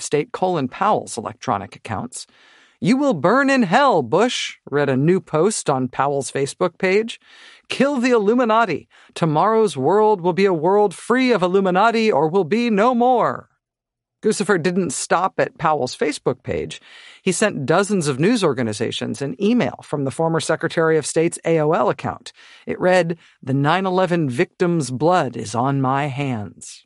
State Colin Powell's electronic accounts. "You will burn in hell, Bush," read a new post on Powell's Facebook page. "Kill the Illuminati. Tomorrow's world will be a world free of Illuminati or will be no more." Guccifer didn't stop at Powell's Facebook page. He sent dozens of news organizations an email from the former Secretary of State's AOL account. It read, "The 9/11 victims' blood is on my hands."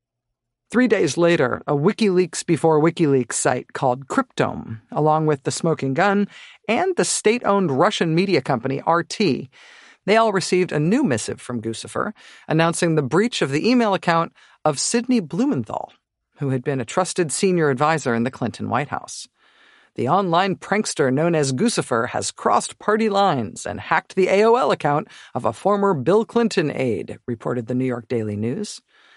3 days later, a WikiLeaks before WikiLeaks site called Cryptome, along with the Smoking Gun and the state-owned Russian media company RT, they all received a new missive from Guccifer announcing the breach of the email account of Sidney Blumenthal, who had been a trusted senior advisor in the Clinton White House. The online prankster known as Guccifer has crossed party lines and hacked the AOL account of a former Bill Clinton aide, reported the New York Daily News.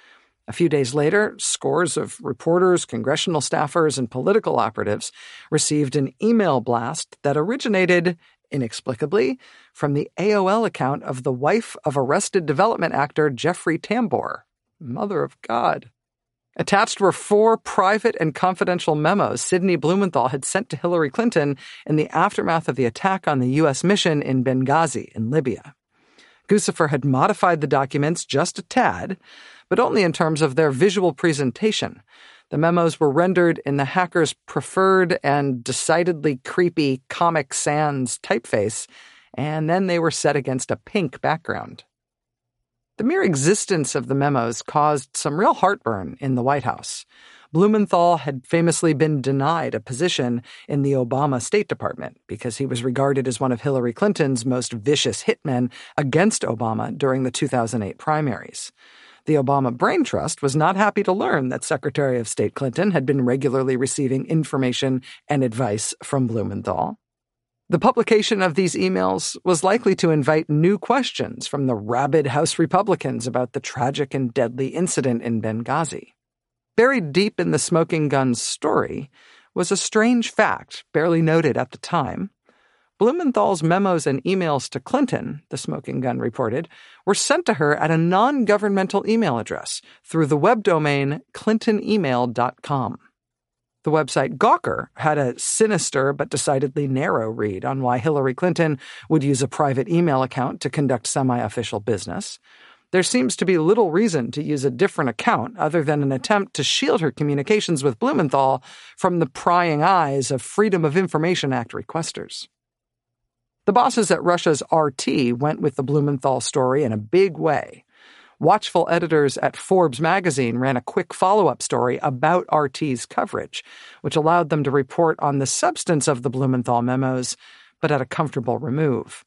A few days later, scores of reporters, congressional staffers, and political operatives received an email blast that originated, inexplicably, from the AOL account of the wife of Arrested Development actor Jeffrey Tambor. Mother of God. Attached were 4 private and confidential memos Sidney Blumenthal had sent to Hillary Clinton in the aftermath of the attack on the U.S. mission in Benghazi in Libya. Guccifer had modified the documents just a tad, but only in terms of their visual presentation. The memos were rendered in the hacker's preferred and decidedly creepy Comic Sans typeface, and then they were set against a pink background. The mere existence of the memos caused some real heartburn in the White House. Blumenthal had famously been denied a position in the Obama State Department because he was regarded as one of Hillary Clinton's most vicious hitmen against Obama during the 2008 primaries. The Obama Brain Trust was not happy to learn that Secretary of State Clinton had been regularly receiving information and advice from Blumenthal. The publication of these emails was likely to invite new questions from the rabid House Republicans about the tragic and deadly incident in Benghazi. Buried deep in the Smoking Gun's story was a strange fact barely noted at the time. Blumenthal's memos and emails to Clinton, the Smoking Gun reported, were sent to her at a non-governmental email address through the web domain clintonemail.com. The website Gawker had a sinister but decidedly narrow read on why Hillary Clinton would use a private email account to conduct semi-official business. There seems to be little reason to use a different account other than an attempt to shield her communications with Blumenthal from the prying eyes of Freedom of Information Act requesters. The bosses at Russia's RT went with the Blumenthal story in a big way. Watchful editors at Forbes magazine ran a quick follow-up story about RT's coverage, which allowed them to report on the substance of the Blumenthal memos, but at a comfortable remove.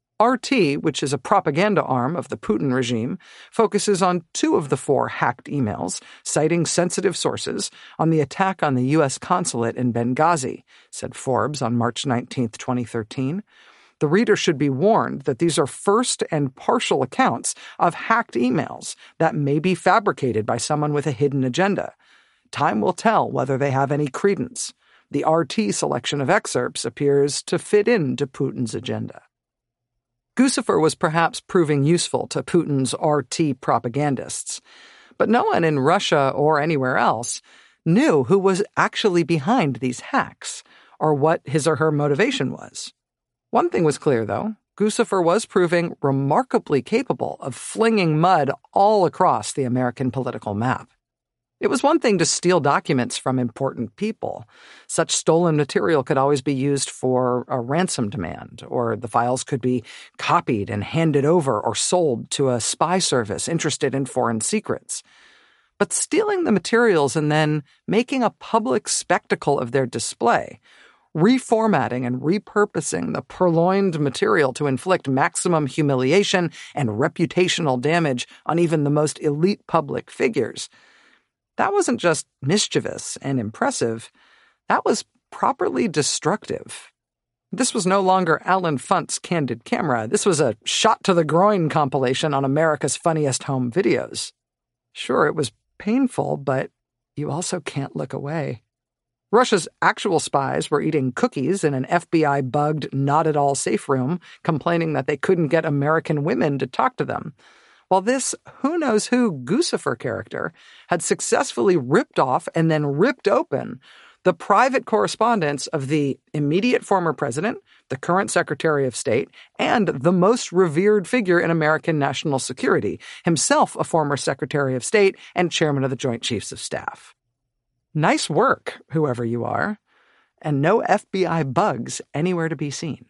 RT, which is a propaganda arm of the Putin regime, focuses on 2 of the 4 hacked emails, citing sensitive sources, on the attack on the U.S. consulate in Benghazi, said Forbes on March 19, 2013. The reader should be warned that these are first and partial accounts of hacked emails that may be fabricated by someone with a hidden agenda. Time will tell whether they have any credence. The RT selection of excerpts appears to fit into Putin's agenda. Guccifer was perhaps proving useful to Putin's RT propagandists, but no one in Russia or anywhere else knew who was actually behind these hacks or what his or her motivation was. One thing was clear, though. Guccifer was proving remarkably capable of flinging mud all across the American political map. It was one thing to steal documents from important people. Such stolen material could always be used for a ransom demand, or the files could be copied and handed over or sold to a spy service interested in foreign secrets. But stealing the materials and then making a public spectacle of their display, reformatting and repurposing the purloined material to inflict maximum humiliation and reputational damage on even the most elite public figures, that wasn't just mischievous and impressive, that was properly destructive. This was no longer Alan Funt's Candid Camera. This was a shot-to-the-groin compilation on America's Funniest Home Videos. Sure, it was painful, but you also can't look away. Russia's actual spies were eating cookies in an FBI-bugged, not-at-all safe room, complaining that they couldn't get American women to talk to them, while this who-knows-who Guccifer character had successfully ripped off and then ripped open the private correspondence of the immediate former president, the current Secretary of State, and the most revered figure in American national security, himself a former Secretary of State and chairman of the Joint Chiefs of Staff. Nice work, whoever you are, and no FBI bugs anywhere to be seen.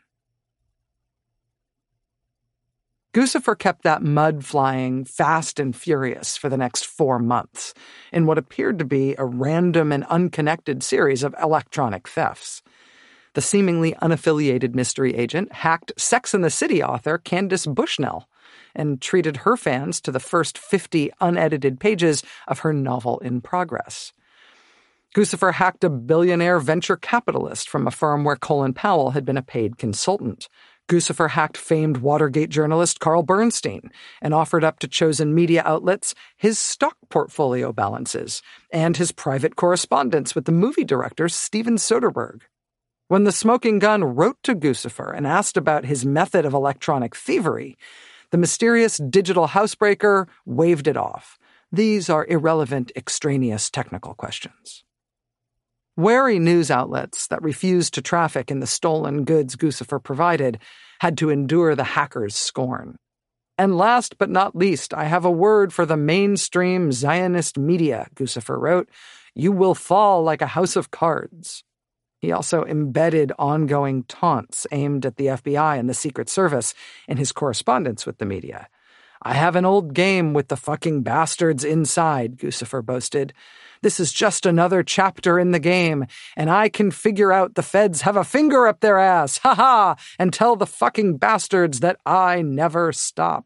Guccifer kept that mud flying fast and furious for the next 4 months in what appeared to be a random and unconnected series of electronic thefts. The seemingly unaffiliated mystery agent hacked Sex and the City author Candace Bushnell and treated her fans to the first 50 unedited pages of her novel in progress. Guccifer hacked a billionaire venture capitalist from a firm where Colin Powell had been a paid consultant. Guccifer hacked famed Watergate journalist Carl Bernstein and offered up to chosen media outlets his stock portfolio balances and his private correspondence with the movie director Steven Soderbergh. When the Smoking Gun wrote to Guccifer and asked about his method of electronic thievery, the mysterious digital housebreaker waved it off. These are irrelevant, extraneous technical questions. Wary news outlets that refused to traffic in the stolen goods Guccifer provided had to endure the hacker's scorn. And last but not least, I have a word for the mainstream Zionist media, Guccifer wrote. You will fall like a house of cards. He also embedded ongoing taunts aimed at the FBI and the Secret Service in his correspondence with the media. I have an old game with the fucking bastards inside, Guccifer boasted. This is just another chapter in the game, and I can figure out the feds have a finger up their ass, ha-ha, and tell the fucking bastards that I never stop.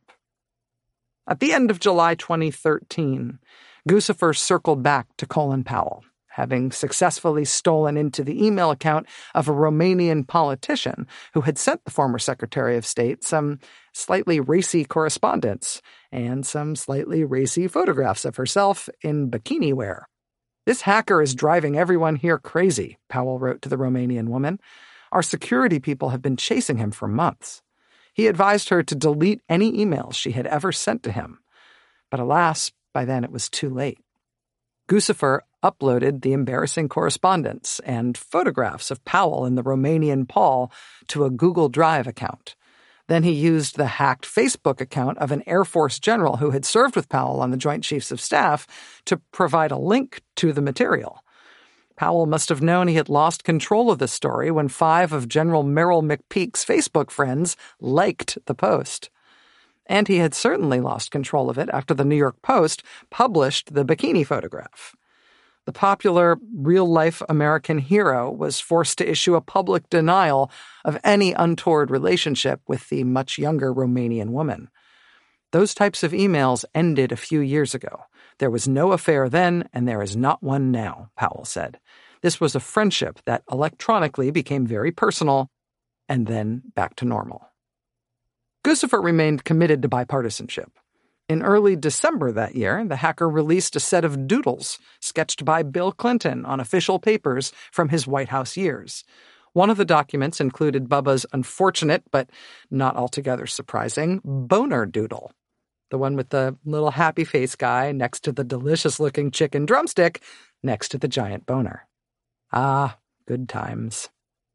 At the end of July 2013, Guccifer circled back to Colin Powell, having successfully stolen into the email account of a Romanian politician who had sent the former Secretary of State some slightly racy correspondence and some slightly racy photographs of herself in bikini wear. This hacker is driving everyone here crazy, Powell wrote to the Romanian woman. Our security people have been chasing him for months. He advised her to delete any emails she had ever sent to him. But alas, by then it was too late. Guccifer uploaded the embarrassing correspondence and photographs of Powell and the Romanian Paul to a Google Drive account. Then he used the hacked Facebook account of an Air Force general who had served with Powell on the Joint Chiefs of Staff to provide a link to the material. Powell must have known he had lost control of the story when 5 of General Merrill McPeak's Facebook friends liked the post. And he had certainly lost control of it after the New York Post published the bikini photograph. The popular, real-life American hero was forced to issue a public denial of any untoward relationship with the much younger Romanian woman. Those types of emails ended a few years ago. There was no affair then, and there is not one now, Powell said. This was a friendship that electronically became very personal, and then back to normal. Guccifer remained committed to bipartisanship. In early December that year, the hacker released a set of doodles sketched by Bill Clinton on official papers from his White House years. One of the documents included Bubba's unfortunate, but not altogether surprising, boner doodle. The one with the little happy face guy next to the delicious-looking chicken drumstick next to the giant boner. Ah, good times.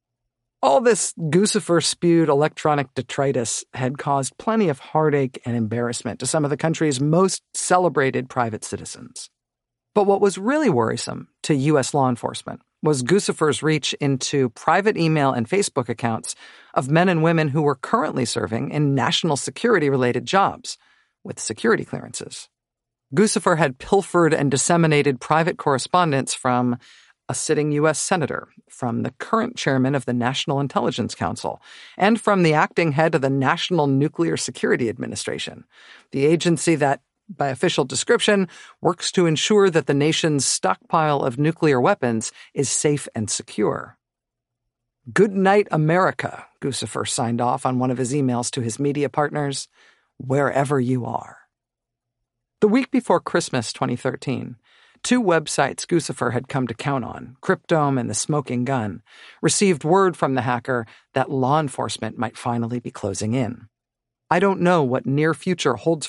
All this Guccifer-spewed electronic detritus had caused plenty of heartache and embarrassment to some of the country's most celebrated private citizens. But what was really worrisome to U.S. law enforcement was Guccifer's reach into private email and Facebook accounts of men and women who were currently serving in national security-related jobs with security clearances. Guccifer had pilfered and disseminated private correspondence from a sitting U.S. senator, from the current chairman of the National Intelligence Council, and from the acting head of the National Nuclear Security Administration, the agency that, by official description, works to ensure that the nation's stockpile of nuclear weapons is safe and secure. Good night, America, Guccifer signed off on one of his emails to his media partners, wherever you are. The week before Christmas 2013, 2 websites Guccifer had come to count on, Cryptome and The Smoking Gun, received word from the hacker that law enforcement might finally be closing in. I don't know what near future holds for me,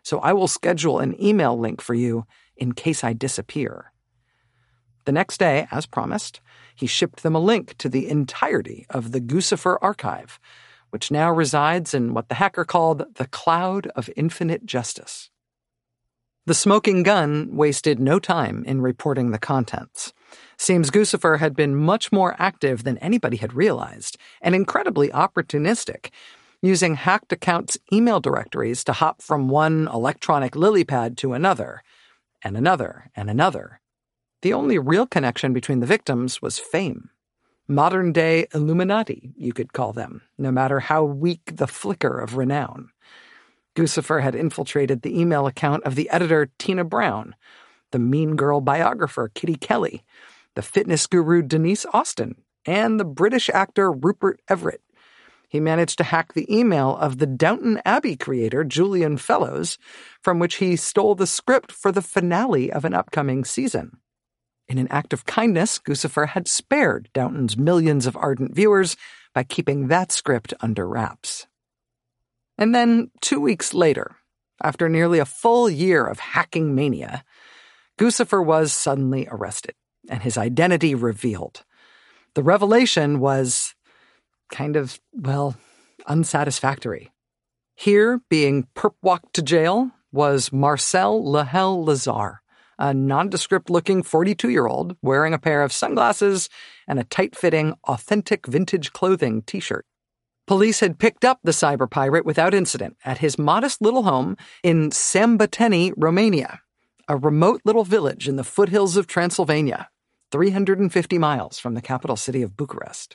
so I will schedule an email link for you in case I disappear." The next day, as promised, he shipped them a link to the entirety of the Guccifer archive, which now resides in what the hacker called the Cloud of Infinite Justice. The smoking gun wasted no time in reporting the contents. Seems Guccifer had been much more active than anybody had realized, and incredibly opportunistic, using hacked accounts' email directories to hop from one electronic lily pad to another, and another, and another. The only real connection between the victims was fame. Modern-day Illuminati, you could call them, no matter how weak the flicker of renown. Guccifer had infiltrated the email account of the editor Tina Brown, the Mean Girl biographer Kitty Kelly, the fitness guru Denise Austin, and the British actor Rupert Everett. He managed to hack the email of the Downton Abbey creator Julian Fellowes, from which he stole the script for the finale of an upcoming season. In an act of kindness, Guccifer had spared Downton's millions of ardent viewers by keeping that script under wraps. And then, 2 weeks later, after nearly a full year of hacking mania, Guccifer was suddenly arrested and his identity revealed. The revelation was kind of, unsatisfactory. Here, being perp-walked to jail, was Marcel Lehel Lazar, a nondescript-looking 42-year-old wearing a pair of sunglasses and a tight-fitting, authentic vintage clothing t-shirt. Police had picked up the cyber pirate without incident at his modest little home in Sambateni, Romania, a remote little village in the foothills of Transylvania, 350 miles from the capital city of Bucharest.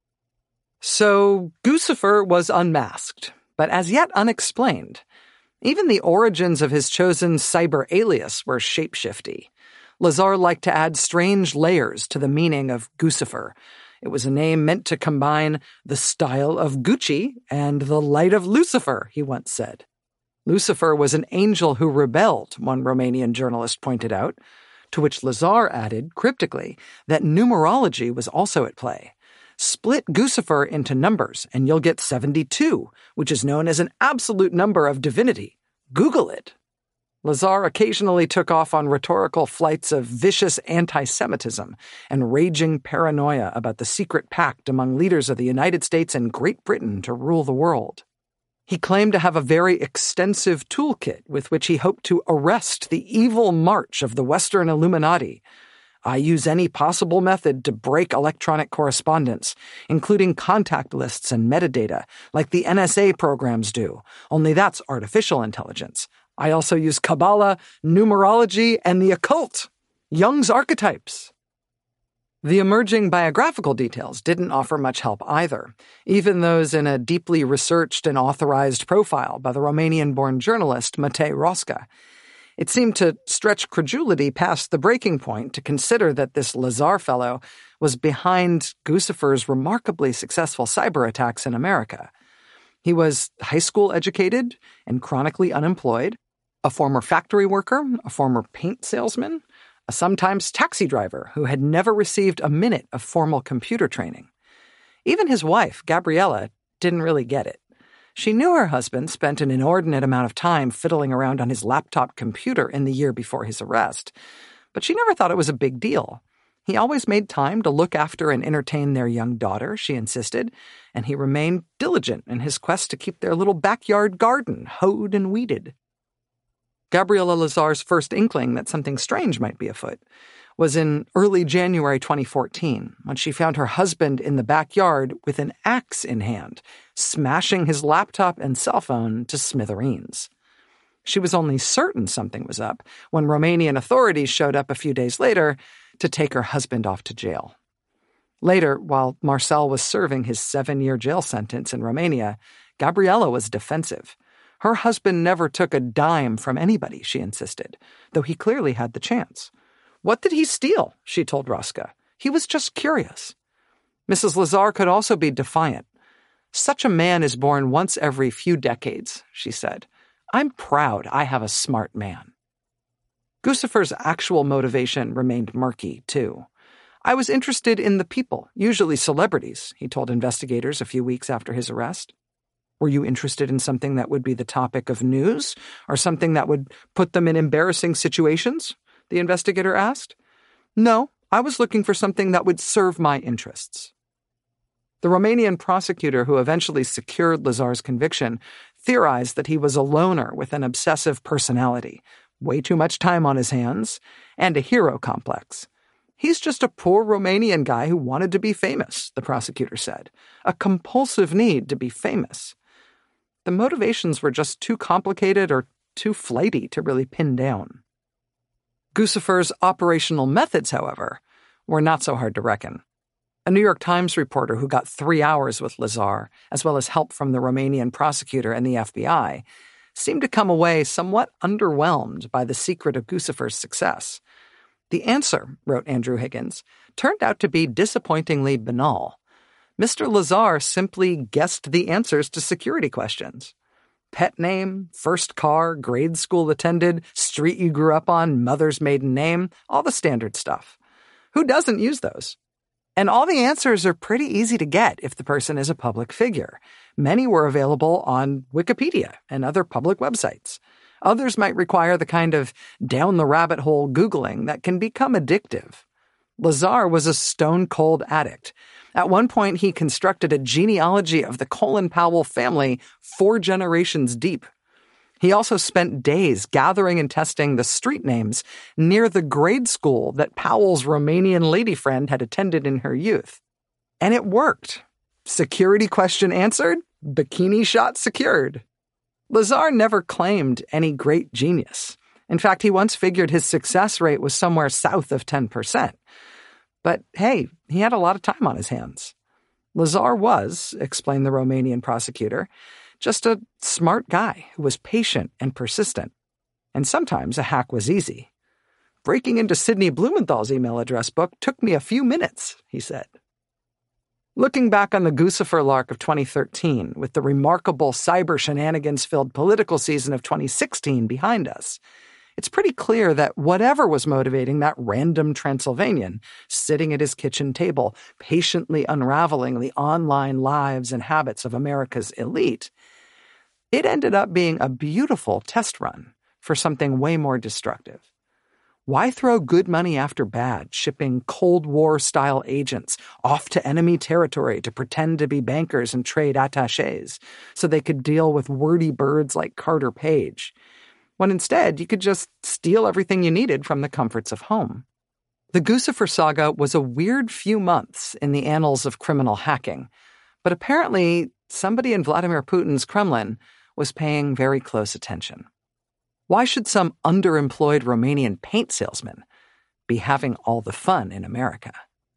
So Guccifer was unmasked, but as yet unexplained. Even the origins of his chosen cyber alias were shapeshifty. Lazar liked to add strange layers to the meaning of Guccifer. It was a name meant to combine the style of Gucci and the light of Lucifer, he once said. Lucifer was an angel who rebelled, one Romanian journalist pointed out, to which Lazar added, cryptically, that numerology was also at play. Split Guccifer into numbers, and you'll get 72, which is known as an absolute number of divinity. Google it. Lazar occasionally took off on rhetorical flights of vicious anti-Semitism and raging paranoia about the secret pact among leaders of the United States and Great Britain to rule the world. He claimed to have a very extensive toolkit with which he hoped to arrest the evil march of the Western Illuminati. "I use any possible method to break electronic correspondence, including contact lists and metadata, like the NSA programs do, only that's artificial intelligence. I also use Kabbalah, numerology, and the occult, Jung's archetypes." The emerging biographical details didn't offer much help either, even those in a deeply researched and authorized profile by the Romanian-born journalist Matei Rosca. It seemed to stretch credulity past the breaking point to consider that this Lazar fellow was behind Guccifer's remarkably successful cyber attacks in America. He was high school educated and chronically unemployed, a former factory worker, a former paint salesman, a sometimes taxi driver who had never received a minute of formal computer training. Even his wife, Gabriella, didn't really get it. She knew her husband spent an inordinate amount of time fiddling around on his laptop computer in the year before his arrest, but she never thought it was a big deal. He always made time to look after and entertain their young daughter, she insisted, and he remained diligent in his quest to keep their little backyard garden hoed and weeded. Gabriella Lazar's first inkling that something strange might be afoot was in early January 2014, when she found her husband in the backyard with an axe in hand, smashing his laptop and cell phone to smithereens. She was only certain something was up when Romanian authorities showed up a few days later to take her husband off to jail. Later, while Marcel was serving his 7-year jail sentence in Romania, Gabriella was defensive. Her husband never took a dime from anybody, she insisted, though he clearly had the chance. "What did he steal?" she told Rosca. "He was just curious." Mrs. Lazar could also be defiant. "Such a man is born once every few decades," she said. "I'm proud I have a smart man." Guccifer's actual motivation remained murky, too. "I was interested in the people, usually celebrities," he told investigators a few weeks after his arrest. Were you interested in something that would be the topic of news, or something that would put them in embarrassing situations? The investigator asked. No, I was looking for something that would serve my interests. The Romanian prosecutor who eventually secured Lazar's conviction theorized that he was a loner with an obsessive personality, way too much time on his hands, and a hero complex. He's just a poor Romanian guy who wanted to be famous, the prosecutor said. A compulsive need to be famous. The motivations were just too complicated or too flighty to really pin down. Guccifer's operational methods, however, were not so hard to reckon. A New York Times reporter who got 3 hours with Lazar, as well as help from the Romanian prosecutor and the FBI, seemed to come away somewhat underwhelmed by the secret of Guccifer's success. The answer, wrote Andrew Higgins, turned out to be disappointingly banal. Mr. Lazar simply guessed the answers to security questions. Pet name, first car, grade school attended, street you grew up on, mother's maiden name, all the standard stuff. Who doesn't use those? And all the answers are pretty easy to get if the person is a public figure. Many were available on Wikipedia and other public websites. Others might require the kind of down-the-rabbit-hole Googling that can become addictive. Lazar was a stone-cold addict. At one point, he constructed a genealogy of the Colin Powell family 4 generations deep. He also spent days gathering and testing the street names near the grade school that Powell's Romanian lady friend had attended in her youth. And it worked. Security question answered, bikini shot secured. Lazar never claimed any great genius. In fact, he once figured his success rate was somewhere south of 10%. But hey, he had a lot of time on his hands. Lazar was, explained the Romanian prosecutor, just a smart guy who was patient and persistent. And sometimes a hack was easy. Breaking into Sidney Blumenthal's email address book took me a few minutes, he said. Looking back on the Guccifer lark of 2013, with the remarkable cyber shenanigans-filled political season of 2016 behind us, it's pretty clear that whatever was motivating that random Transylvanian sitting at his kitchen table, patiently unraveling the online lives and habits of America's elite, it ended up being a beautiful test run for something way more destructive. Why throw good money after bad, shipping Cold War-style agents off to enemy territory to pretend to be bankers and trade attachés so they could deal with wordy birds like Carter Page, when instead you could just steal everything you needed from the comforts of home? The Guccifer saga was a weird few months in the annals of criminal hacking, but apparently somebody in Vladimir Putin's Kremlin was paying very close attention. Why should some underemployed Romanian paint salesman be having all the fun in America?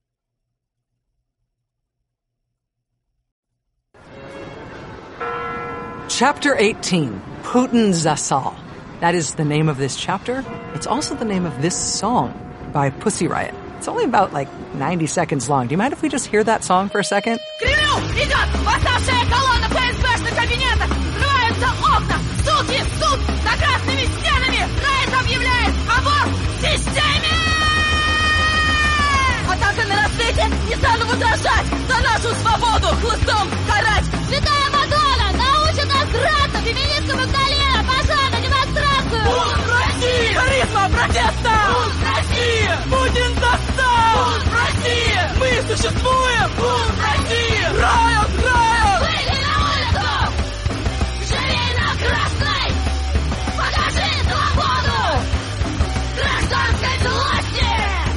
Chapter 18, Putin Zasal. That is the name of this chapter. It's also the name of this song by Pussy Riot. It's only about 90 seconds long. Do you mind if we just hear that song for a second? Кремль идет! Восставшая колонна ФСБшных кабинетов! Взрываются окна! Суки! Суд! За красными стенами! Райт объявляет аборт в системе! Атака на рассвете! Не стану возражать! За нашу свободу! Хлыстом карать! Святая Мадонна! Научит нас драться! Феминистка Магдалена! Пошла на демонстрацию! Бунт России! Харизма протеста! Бунт России! Путин достал! Бунт России! Мы существуем! Бунт России! Райот! Райот! Выйди на улицу! Живи на красной! Покажи свободу! Гражданской злости!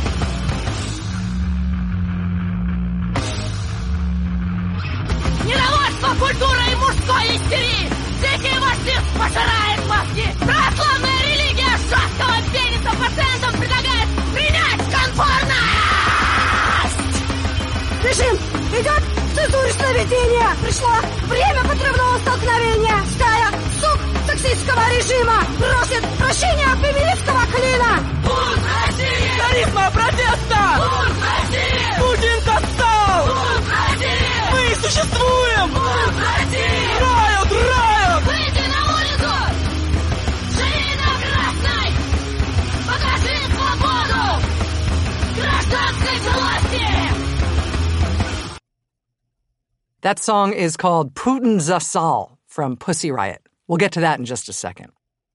Недовольство культурой мужской истерии! Дикий марксизм пожирает мозги! Православная религия жесткого пениса пациентам предлагает принять конформность! Режим идет цензурное ведение! Пришло время подрывного столкновения! Стая сук сексистского режима просит прощения феминистского клина! Бунт России! Харизма протеста! Бунт России! Путин достал! Бунт России! Мы существуем! Бунт России! Райот! Райот! Выйди на улицу! Живи на красной! Покажи свободу! Гражданской власти! That song is called Putin Zasal from Pussy Riot. We'll get to that in just a second.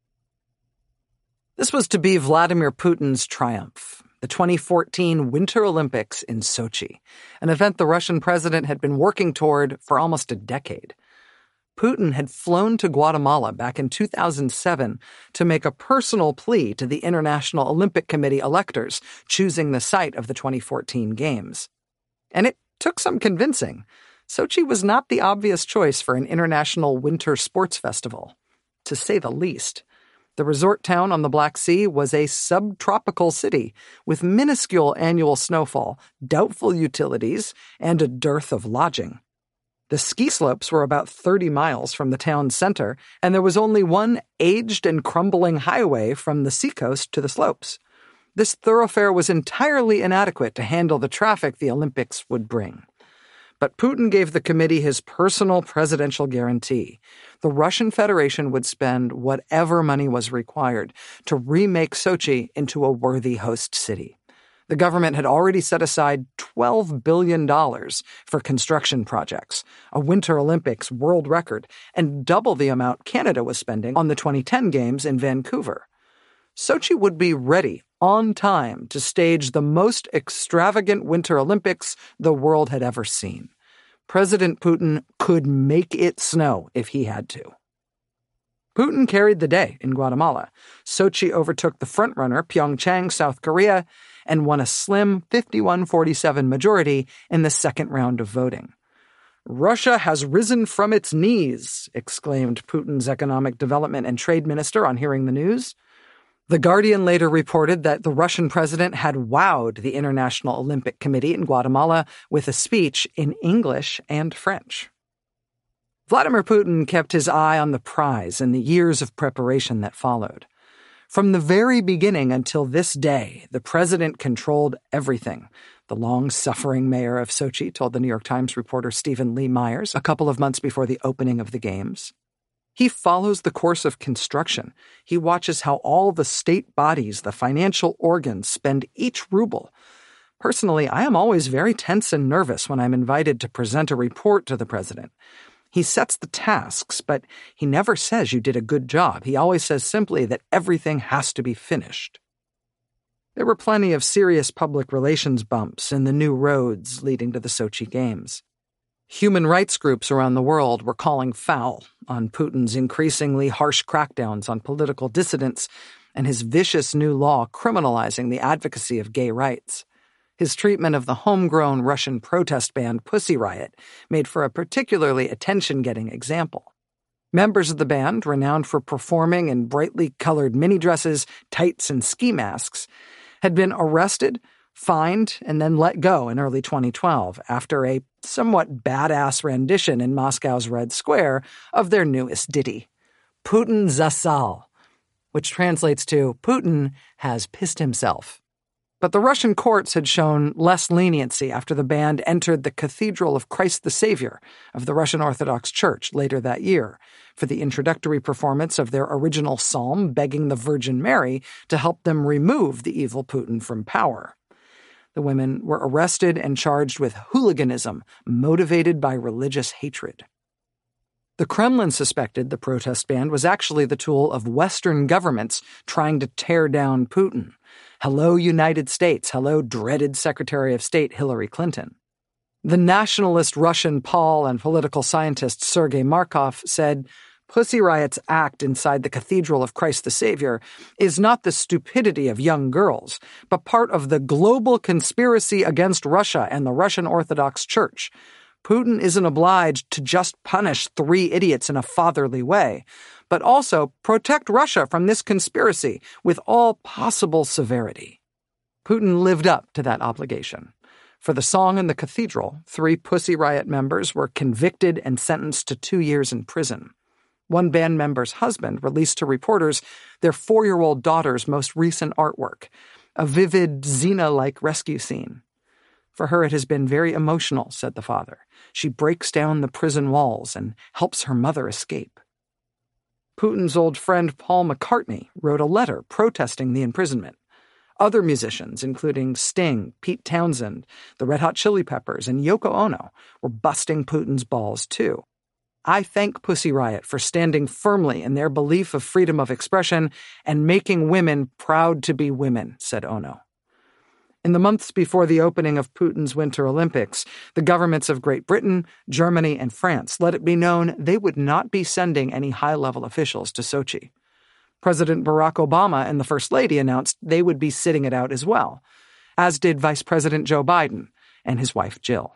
This was to be Vladimir Putin's triumph, the 2014 Winter Olympics in Sochi, an event the Russian president had been working toward for almost a decade. Putin had flown to Guatemala back in 2007 to make a personal plea to the International Olympic Committee electors choosing the site of the 2014 Games. And it took some convincing. Sochi was not the obvious choice for an international winter sports festival, to say the least. The resort town on the Black Sea was a subtropical city with minuscule annual snowfall, doubtful utilities, and a dearth of lodging. The ski slopes were about 30 miles from the town's center, and there was only one aged and crumbling highway from the seacoast to the slopes. This thoroughfare was entirely inadequate to handle the traffic the Olympics would bring. But Putin gave the committee his personal presidential guarantee. The Russian Federation would spend whatever money was required to remake Sochi into a worthy host city. The government had already set aside $12 billion for construction projects, a Winter Olympics world record, and double the amount Canada was spending on the 2010 Games in Vancouver. Sochi would be ready on time to stage the most extravagant Winter Olympics the world had ever seen. President Putin could make it snow if he had to. Putin carried the day in Guatemala. Sochi overtook the frontrunner Pyeongchang, South Korea, and won a slim 51-47 majority in the second round of voting. "Russia has risen from its knees," exclaimed Putin's economic development and trade minister on hearing the news. The Guardian later reported that the Russian president had wowed the International Olympic Committee in Guatemala with a speech in English and French. Vladimir Putin kept his eye on the prize in the years of preparation that followed. From the very beginning until this day, the president controlled everything, the long-suffering mayor of Sochi told the New York Times reporter Stephen Lee Myers a couple of months before the opening of the Games. He follows the course of construction. He watches how all the state bodies, the financial organs, spend each ruble. Personally, I am always very tense and nervous when I'm invited to present a report to the president. He sets the tasks, but he never says you did a good job. He always says simply that everything has to be finished. There were plenty of serious public relations bumps in the new roads leading to the Sochi Games. Human rights groups around the world were calling foul on Putin's increasingly harsh crackdowns on political dissidents and his vicious new law criminalizing the advocacy of gay rights. His treatment of the homegrown Russian protest band Pussy Riot made for a particularly attention-getting example. Members of the band, renowned for performing in brightly colored mini dresses, tights, and ski masks, had been arrested, fined, and then let go in early 2012 after a somewhat badass rendition in Moscow's Red Square of their newest ditty, Putin Zasal, which translates to Putin has pissed himself. But the Russian courts had shown less leniency after the band entered the Cathedral of Christ the Savior of the Russian Orthodox Church later that year for the introductory performance of their original psalm begging the Virgin Mary to help them remove the evil Putin from power. The women were arrested and charged with hooliganism motivated by religious hatred. The Kremlin suspected the protest band was actually the tool of Western governments trying to tear down Putin. Hello, United States. Hello, dreaded Secretary of State Hillary Clinton. The nationalist Russian Paul and political scientist Sergei Markov said, Pussy Riot's act inside the Cathedral of Christ the Savior is not the stupidity of young girls, but part of the global conspiracy against Russia and the Russian Orthodox Church. Putin isn't obliged to just punish 3 idiots in a fatherly way, but also protect Russia from this conspiracy with all possible severity. Putin lived up to that obligation. For the song in the cathedral, 3 Pussy Riot members were convicted and sentenced to 2 years in prison. One band member's husband released to reporters their 4-year-old daughter's most recent artwork, a vivid Xena-like rescue scene. For her, it has been very emotional, said the father. She breaks down the prison walls and helps her mother escape. Putin's old friend Paul McCartney wrote a letter protesting the imprisonment. Other musicians, including Sting, Pete Townsend, the Red Hot Chili Peppers, and Yoko Ono, were busting Putin's balls too. I thank Pussy Riot for standing firmly in their belief of freedom of expression and making women proud to be women, said Ono. In the months before the opening of Putin's Winter Olympics, the governments of Great Britain, Germany, and France let it be known they would not be sending any high-level officials to Sochi. President Barack Obama and the First Lady announced they would be sitting it out as well, as did Vice President Joe Biden and his wife Jill.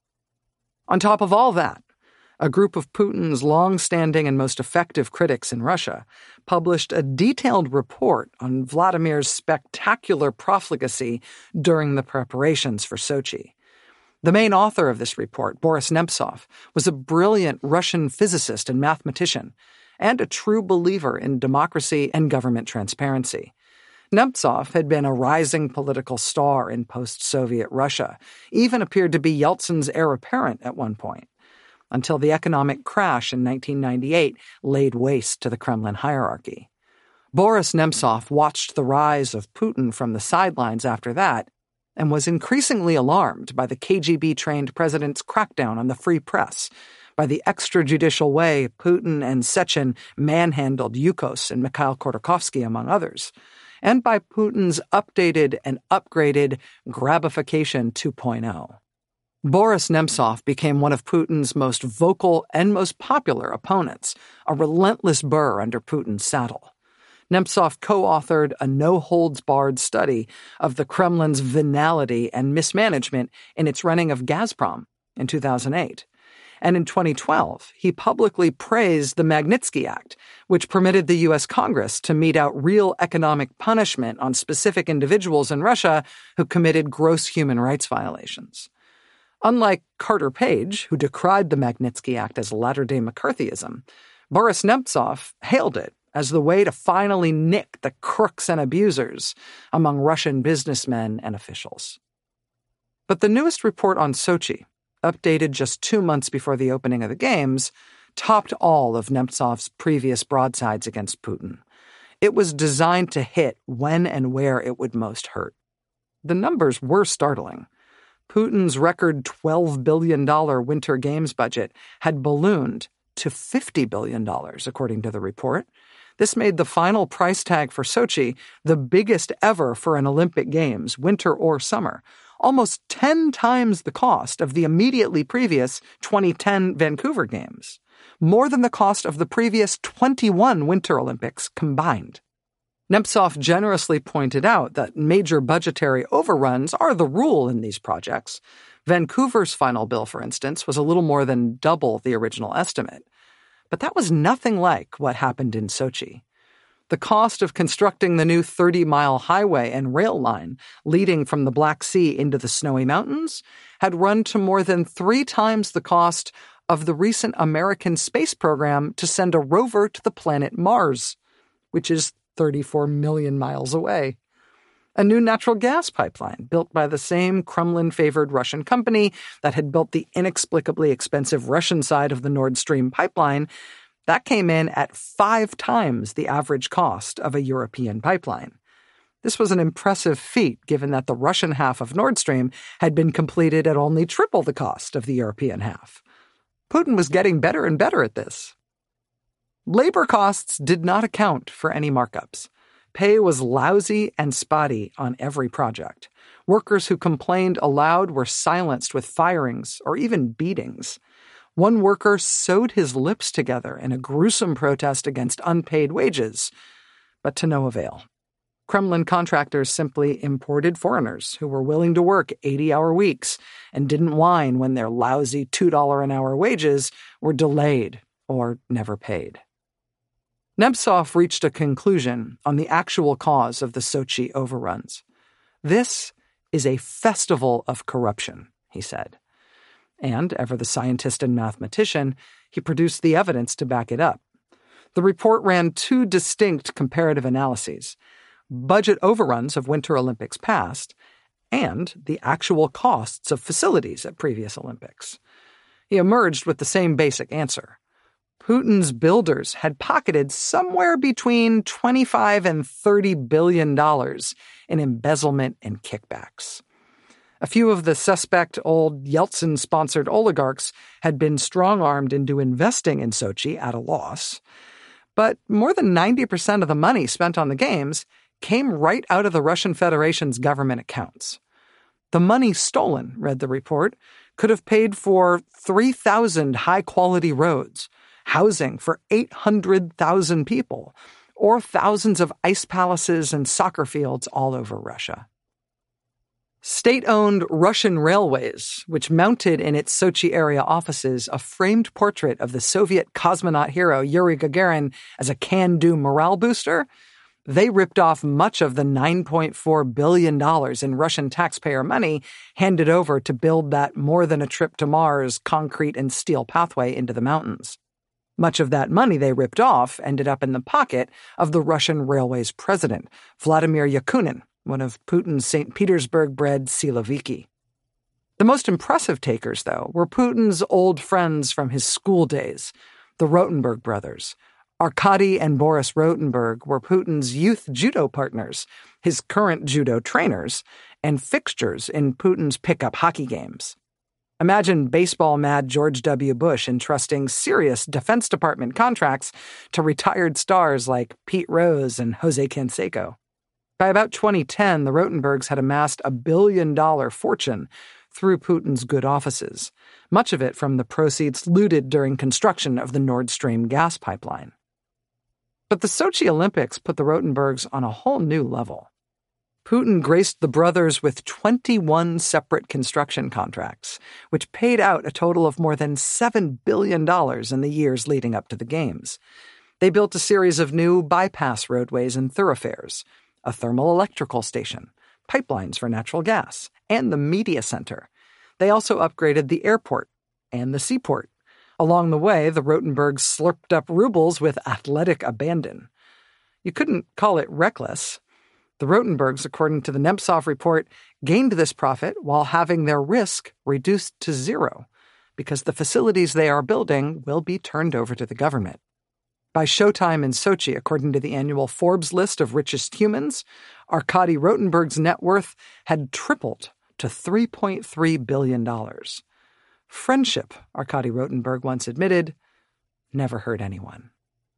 On top of all that, a group of Putin's long-standing and most effective critics in Russia published a detailed report on Vladimir's spectacular profligacy during the preparations for Sochi. The main author of this report, Boris Nemtsov, was a brilliant Russian physicist and mathematician, and a true believer in democracy and government transparency. Nemtsov had been a rising political star in post-Soviet Russia, even appeared to be Yeltsin's heir apparent at one point, until the economic crash in 1998 laid waste to the Kremlin hierarchy. Boris Nemtsov watched the rise of Putin from the sidelines after that and was increasingly alarmed by the KGB-trained president's crackdown on the free press, by the extrajudicial way Putin and Sechin manhandled Yukos and Mikhail Khodorkovsky, among others, and by Putin's updated and upgraded grabification 2.0. Boris Nemtsov became one of Putin's most vocal and most popular opponents, a relentless burr under Putin's saddle. Nemtsov co-authored a no-holds-barred study of the Kremlin's venality and mismanagement in its running of Gazprom in 2008. And in 2012, he publicly praised the Magnitsky Act, which permitted the U.S. Congress to mete out real economic punishment on specific individuals in Russia who committed gross human rights violations. Unlike Carter Page, who decried the Magnitsky Act as latter-day McCarthyism, Boris Nemtsov hailed it as the way to finally nick the crooks and abusers among Russian businessmen and officials. But the newest report on Sochi, updated just 2 months before the opening of the Games, topped all of Nemtsov's previous broadsides against Putin. It was designed to hit when and where it would most hurt. The numbers were startling. Putin's record $12 billion Winter Games budget had ballooned to $50 billion, according to the report. This made the final price tag for Sochi the biggest ever for an Olympic Games, winter or summer, almost 10 times the cost of the immediately previous 2010 Vancouver Games, more than the cost of the previous 21 Winter Olympics combined. Nemtsov generously pointed out that major budgetary overruns are the rule in these projects. Vancouver's final bill, for instance, was a little more than double the original estimate. But that was nothing like what happened in Sochi. The cost of constructing the new 30-mile highway and rail line leading from the Black Sea into the Snowy Mountains had run to more than 3 times the cost of the recent American space program to send a rover to the planet Mars, which is 34 million miles away. A new natural gas pipeline built by the same Kremlin-favored Russian company that had built the inexplicably expensive Russian side of the Nord Stream pipeline, that came in at 5 times the average cost of a European pipeline. This was an impressive feat given that the Russian half of Nord Stream had been completed at only triple the cost of the European half. Putin was getting better and better at this. Labor costs did not account for any markups. Pay was lousy and spotty on every project. Workers who complained aloud were silenced with firings or even beatings. One worker sewed his lips together in a gruesome protest against unpaid wages, but to no avail. Kremlin contractors simply imported foreigners who were willing to work 80-hour weeks and didn't whine when their lousy $2 an hour wages were delayed or never paid. Nemtsov reached a conclusion on the actual cause of the Sochi overruns. This is a festival of corruption, he said. And, ever the scientist and mathematician, he produced the evidence to back it up. The report ran 2 distinct comparative analyses: budget overruns of Winter Olympics past and the actual costs of facilities at previous Olympics. He emerged with the same basic answer. Putin's builders had pocketed somewhere between $25 and $30 billion in embezzlement and kickbacks. A few of the suspect old Yeltsin-sponsored oligarchs had been strong-armed into investing in Sochi at a loss. But more than 90% of the money spent on the games came right out of the Russian Federation's government accounts. The money stolen, read the report, could have paid for 3,000 high-quality roads, housing for 800,000 people, or thousands of ice palaces and soccer fields all over Russia. State-owned Russian Railways, which mounted in its Sochi area offices a framed portrait of the Soviet cosmonaut hero Yuri Gagarin as a can-do morale booster, they ripped off much of the $9.4 billion in Russian taxpayer money handed over to build that more-than-a-trip-to-Mars concrete and steel pathway into the mountains. Much of that money they ripped off ended up in the pocket of the Russian Railways president, Vladimir Yakunin, one of Putin's St. Petersburg-bred Siloviki. The most impressive takers, though, were Putin's old friends from his school days, the Rotenberg brothers. Arkady and Boris Rotenberg were Putin's youth judo partners, his current judo trainers, and fixtures in Putin's pickup hockey games. Imagine baseball-mad George W. Bush entrusting serious Defense Department contracts to retired stars like Pete Rose and Jose Canseco. By about 2010, the Rotenbergs had amassed a $1 billion fortune through Putin's good offices, much of it from the proceeds looted during construction of the Nord Stream gas pipeline. But the Sochi Olympics put the Rotenbergs on a whole new level. Putin graced the brothers with 21 separate construction contracts, which paid out a total of more than $7 billion in the years leading up to the Games. They built a series of new bypass roadways and thoroughfares, a thermal electrical station, pipelines for natural gas, and the media center. They also upgraded the airport and the seaport. Along the way, the Rotenbergs slurped up rubles with athletic abandon. You couldn't call it reckless. The Rotenbergs, according to the Nemtsov report, gained this profit while having their risk reduced to zero, because the facilities they are building will be turned over to the government. By showtime in Sochi, according to the annual Forbes list of richest humans, Arkady Rotenberg's net worth had tripled to $3.3 billion. Friendship, Arkady Rotenberg once admitted, never hurt anyone.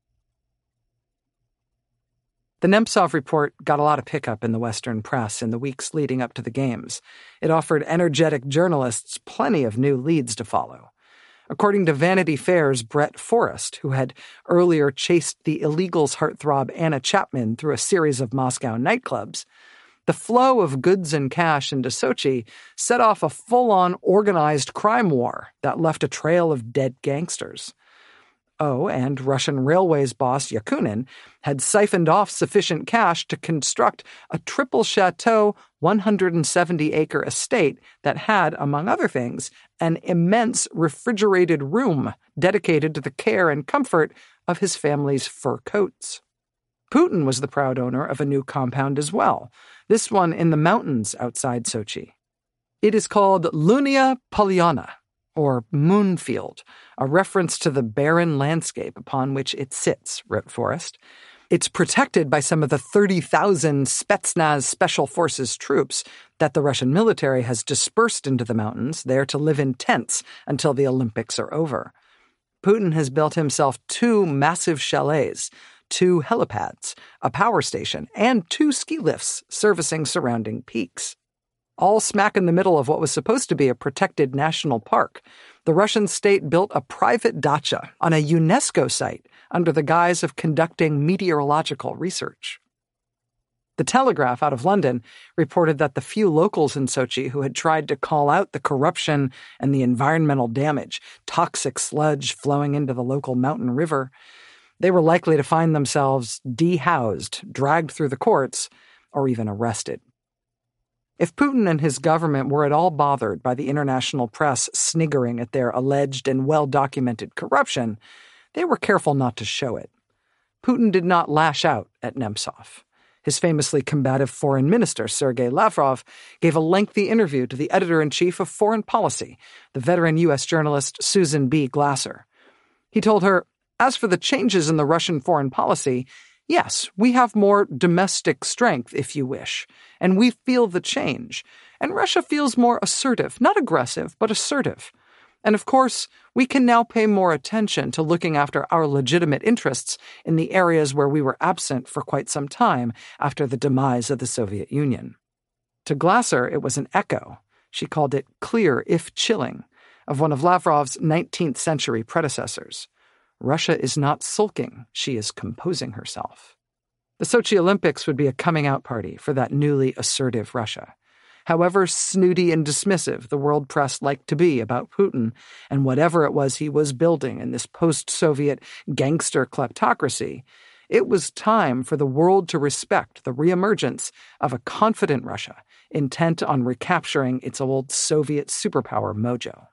The Nemtsov report got a lot of pickup in the Western press in the weeks leading up to the Games. It offered energetic journalists plenty of new leads to follow. According to Vanity Fair's Brett Forrest, who had earlier chased the illegals heartthrob Anna Chapman through a series of Moscow nightclubs, the flow of goods and cash into Sochi set off a full-on organized crime war that left a trail of dead gangsters. Oh, and Russian Railways boss Yakunin had siphoned off sufficient cash to construct a triple chateau 170-acre estate that had, among other things, an immense refrigerated room dedicated to the care and comfort of his family's fur coats. Putin was the proud owner of a new compound as well, this one in the mountains outside Sochi. It is called Lunia Polyana, or Moonfield, a reference to the barren landscape upon which it sits, wrote Forrest. It's protected by some of the 30,000 Spetsnaz Special Forces troops that the Russian military has dispersed into the mountains, there to live in tents until the Olympics are over. Putin has built himself 2 massive chalets, 2 helipads, a power station, and 2 ski lifts servicing surrounding peaks. All smack in the middle of what was supposed to be a protected national park, the Russian state built a private dacha on a UNESCO site under the guise of conducting meteorological research. The Telegraph out of London reported that the few locals in Sochi who had tried to call out the corruption and the environmental damage, toxic sludge flowing into the local mountain river, they were likely to find themselves dehoused, dragged through the courts, or even arrested. If Putin and his government were at all bothered by the international press sniggering at their alleged and well-documented corruption, they were careful not to show it. Putin did not lash out at Nemtsov. His famously combative foreign minister, Sergei Lavrov, gave a lengthy interview to the editor-in-chief of Foreign Policy, the veteran U.S. journalist Susan B. Glasser. He told her, as for the changes in the Russian foreign policy, Yes, we have more domestic strength, if you wish, and we feel the change. And Russia feels more assertive, not aggressive, but assertive. And of course, we can now pay more attention to looking after our legitimate interests in the areas where we were absent for quite some time after the demise of the Soviet Union. To Glasser, it was an echo. She called it clear, if chilling, of one of Lavrov's 19th century predecessors. Russia is not sulking, she is composing herself. The Sochi Olympics would be a coming-out party for that newly assertive Russia. However snooty and dismissive the world press liked to be about Putin and whatever it was he was building in this post-Soviet gangster kleptocracy, it was time for the world to respect the reemergence of a confident Russia intent on recapturing its old Soviet superpower mojo.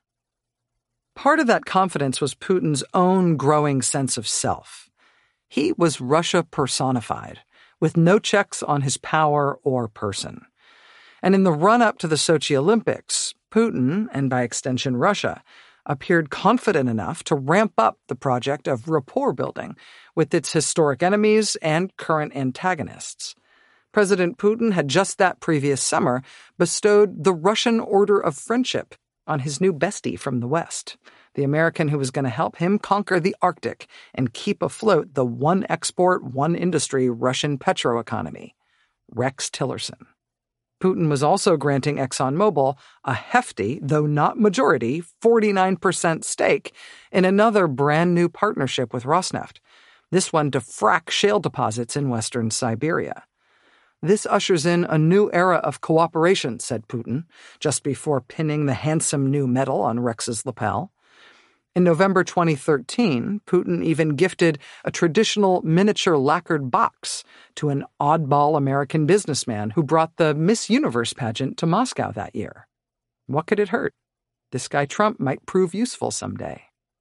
Part of that confidence was Putin's own growing sense of self. He was Russia personified, with no checks on his power or person. And in the run-up to the Sochi Olympics, Putin, and by extension Russia, appeared confident enough to ramp up the project of rapport building with its historic enemies and current antagonists. President Putin had just that previous summer bestowed the Russian Order of Friendship on his new bestie from the West, the American who was going to help him conquer the Arctic and keep afloat the one export, one industry Russian petroeconomy, Rex Tillerson. Putin was also granting ExxonMobil a hefty, though not majority, 49% stake in another brand-new partnership with Rosneft, this one to frack shale deposits in western Siberia. This ushers in a new era of cooperation, said Putin, just before pinning the handsome new medal on Rex's lapel. In November 2013, Putin even gifted a traditional miniature lacquered box to an oddball American businessman who brought the Miss Universe pageant to Moscow that year. What could it hurt? This guy Trump might prove useful someday.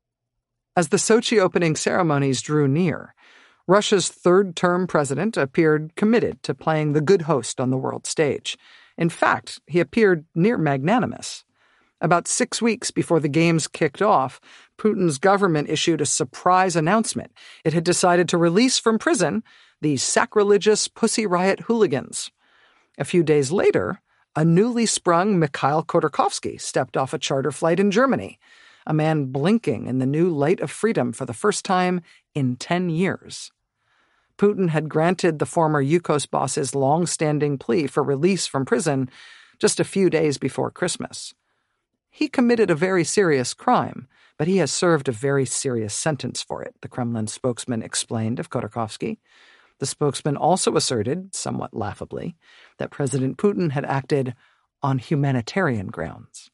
As the Sochi opening ceremonies drew near, Russia's third-term president appeared committed to playing the good host on the world stage. In fact, he appeared near magnanimous. About 6 weeks before the games kicked off, Putin's government issued a surprise announcement. It had decided to release from prison the sacrilegious Pussy Riot hooligans. A few days later, a newly sprung Mikhail Khodorkovsky stepped off a charter flight in Germany, a man blinking in the new light of freedom for the first time in 10 years. Putin had granted the former Yukos boss's long-standing plea for release from prison just a few days before Christmas. He committed a very serious crime, but he has served a very serious sentence for it, the Kremlin spokesman explained of Khodorkovsky. The spokesman also asserted, somewhat laughably, that President Putin had acted on humanitarian grounds.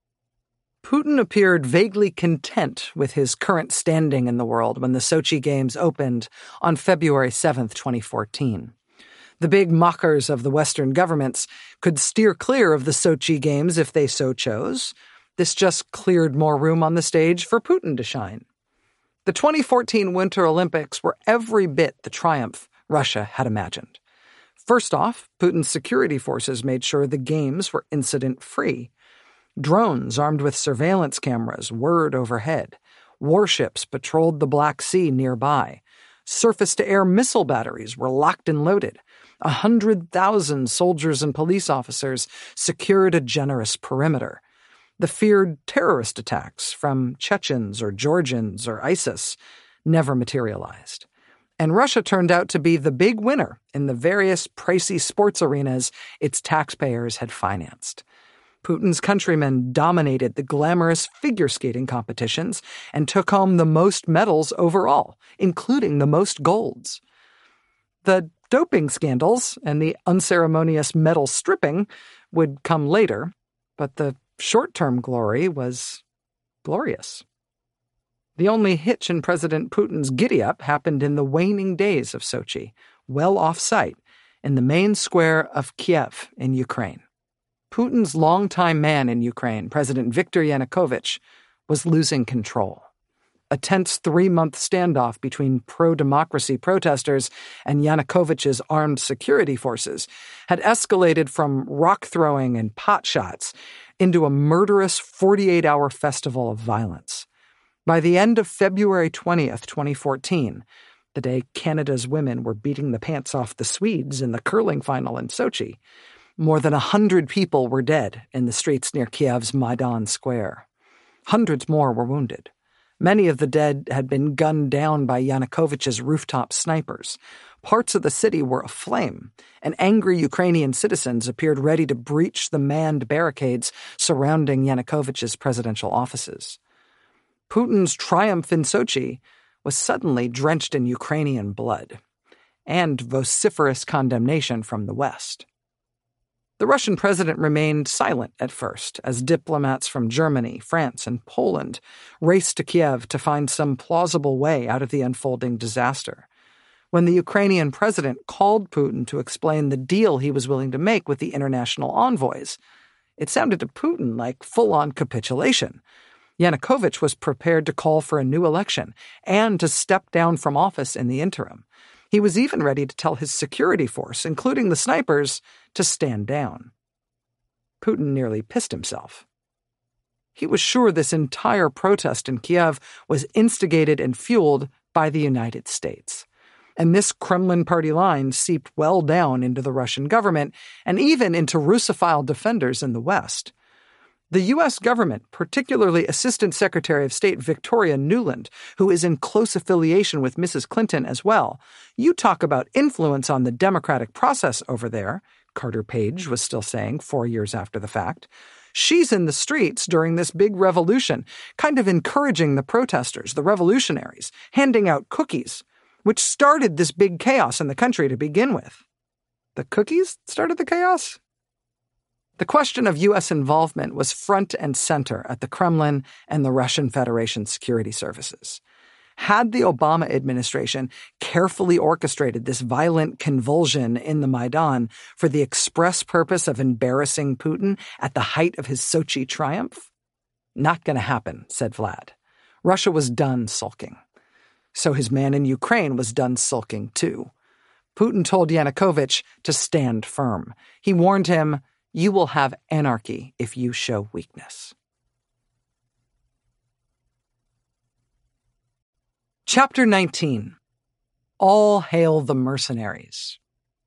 Putin appeared vaguely content with his current standing in the world when the Sochi Games opened on February 7, 2014. The big mockers of the Western governments could steer clear of the Sochi Games if they so chose. This just cleared more room on the stage for Putin to shine. The 2014 Winter Olympics were every bit the triumph Russia had imagined. First off, Putin's security forces made sure the games were incident-free. Drones armed with surveillance cameras whirred overhead. Warships patrolled the Black Sea nearby. Surface-to-air missile batteries were locked and loaded. 100,000 soldiers and police officers secured a generous perimeter. The feared terrorist attacks from Chechens or Georgians or ISIS never materialized. And Russia turned out to be the big winner in the various pricey sports arenas its taxpayers had financed. Putin's countrymen dominated the glamorous figure skating competitions and took home the most medals overall, including the most golds. The doping scandals and the unceremonious medal stripping would come later, but the short-term glory was glorious. The only hitch in President Putin's giddy-up happened in the waning days of Sochi, well off-site, in the main square of Kiev in Ukraine. Putin's longtime man in Ukraine, President Viktor Yanukovych, was losing control. A tense 3-month standoff between pro-democracy protesters and Yanukovych's armed security forces had escalated from rock-throwing and pot shots into a murderous 48-hour festival of violence. By the end of February 20th, 2014, the day Canada's women were beating the pants off the Swedes in the curling final in Sochi. More than 100 people were dead in the streets near Kiev's Maidan Square. Hundreds more were wounded. Many of the dead had been gunned down by Yanukovych's rooftop snipers. Parts of the city were aflame, and angry Ukrainian citizens appeared ready to breach the manned barricades surrounding Yanukovych's presidential offices. Putin's triumph in Sochi was suddenly drenched in Ukrainian blood and vociferous condemnation from the West. The Russian president remained silent at first as diplomats from Germany, France, and Poland raced to Kiev to find some plausible way out of the unfolding disaster. When the Ukrainian president called Putin to explain the deal he was willing to make with the international envoys, it sounded to Putin like full-on capitulation. Yanukovych was prepared to call for a new election and to step down from office in the interim. He was even ready to tell his security force, including the snipers, to stand down. Putin nearly pissed himself. He was sure this entire protest in Kiev was instigated and fueled by the United States. And this Kremlin party line seeped well down into the Russian government and even into Russophile defenders in the West. The U.S. government, particularly Assistant Secretary of State Victoria Nuland, who is in close affiliation with Mrs. Clinton as well, you talk about influence on the democratic process over there, Carter Page was still saying 4 years after the fact. She's in the streets during this big revolution, kind of encouraging the protesters, the revolutionaries, handing out cookies, which started this big chaos in the country to begin with. The cookies started the chaos? The question of U.S. involvement was front and center at the Kremlin and the Russian Federation security services. Had the Obama administration carefully orchestrated this violent convulsion in the Maidan for the express purpose of embarrassing Putin at the height of his Sochi triumph? Not going to happen, said Vlad. Russia was done sulking. So his man in Ukraine was done sulking too. Putin told Yanukovych to stand firm. He warned him, "You will have anarchy if you show weakness." Chapter 19. All Hail the Mercenaries.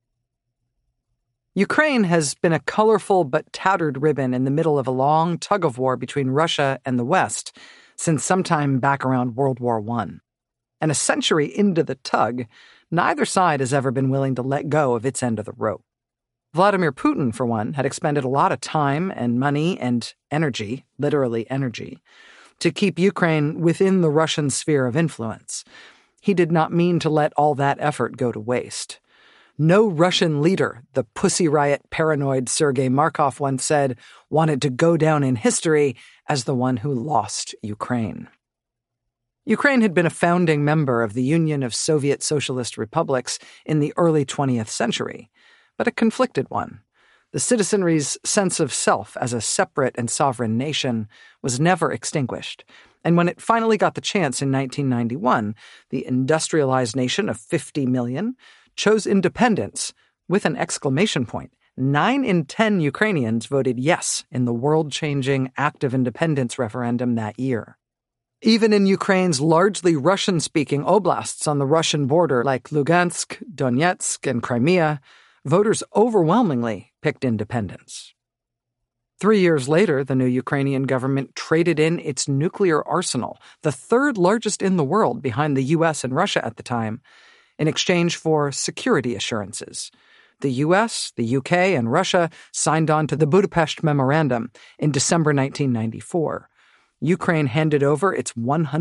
Ukraine has been a colorful but tattered ribbon in the middle of a long tug-of-war between Russia and the West since sometime back around World War I. And a century into the tug, neither side has ever been willing to let go of its end of the rope. Vladimir Putin, for one, had expended a lot of time and money and energy, literally energy, to keep Ukraine within the Russian sphere of influence. He did not mean to let all that effort go to waste. No Russian leader, the Pussy Riot paranoid Sergei Markov once said, wanted to go down in history as the one who lost Ukraine. Ukraine had been a founding member of the Union of Soviet Socialist Republics in the early 20th century, but a conflicted one. The citizenry's sense of self as a separate and sovereign nation was never extinguished, and when it finally got the chance in 1991, the industrialized nation of 50 million chose independence with an exclamation point. 9 in 10 Ukrainians voted yes in the world-changing Act of Independence referendum that year. Even in Ukraine's largely Russian-speaking oblasts on the Russian border like Lugansk, Donetsk, and Crimea, voters overwhelmingly picked independence. 3 years later, the new Ukrainian government traded in its nuclear arsenal, the third largest in the world behind the U.S. and Russia at the time, in exchange for security assurances. The U.S., the U.K., and Russia signed on to the Budapest Memorandum in December 1994. Ukraine handed over its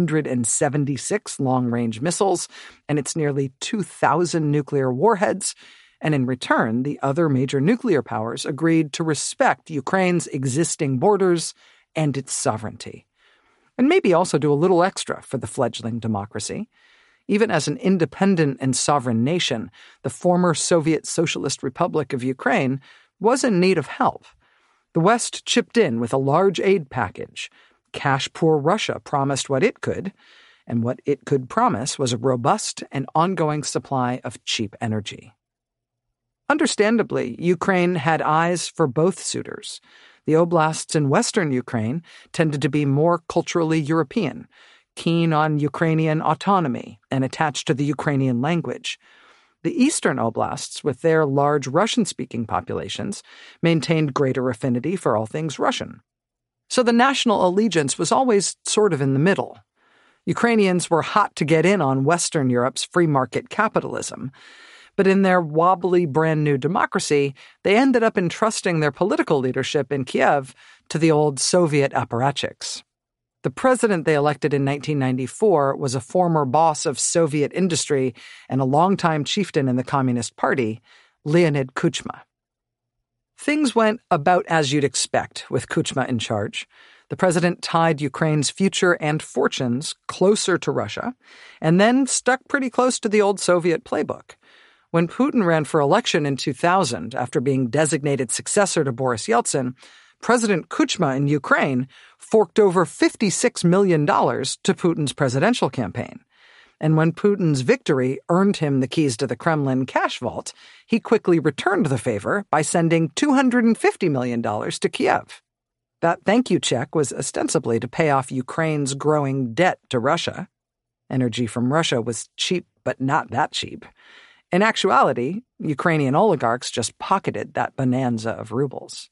176 long-range missiles and its nearly 2,000 nuclear warheads, and in return, the other major nuclear powers agreed to respect Ukraine's existing borders and its sovereignty, and maybe also do a little extra for the fledgling democracy. Even as an independent and sovereign nation, the former Soviet Socialist Republic of Ukraine was in need of help. The West chipped in with a large aid package. Cash-poor Russia promised what it could, and what it could promise was a robust and ongoing supply of cheap energy. Understandably, Ukraine had eyes for both suitors. The oblasts in western Ukraine tended to be more culturally European. keen on Ukrainian autonomy and attached to the Ukrainian language. The eastern oblasts, with their large Russian-speaking populations, maintained greater affinity for all things Russian. So the national allegiance was always sort of in the middle. Ukrainians were hot to get in on Western Europe's free market capitalism, but in their wobbly brand new democracy, they ended up entrusting their political leadership in Kiev to the old Soviet apparatchiks. The president they elected in 1994 was a former boss of Soviet industry and a longtime chieftain in the Communist Party, Leonid Kuchma. Things went about as you'd expect with Kuchma in charge. The president tied Ukraine's future and fortunes closer to Russia, and then stuck pretty close to the old Soviet playbook. When Putin ran for election in 2000, after being designated successor to Boris Yeltsin, President Kuchma in Ukraine forked over $56 million to Putin's presidential campaign. And when Putin's victory earned him the keys to the Kremlin cash vault, he quickly returned the favor by sending $250 million to Kiev. That thank you check was ostensibly to pay off Ukraine's growing debt to Russia. Energy from Russia was cheap, but not that cheap. In actuality, Ukrainian oligarchs just pocketed that bonanza of rubles.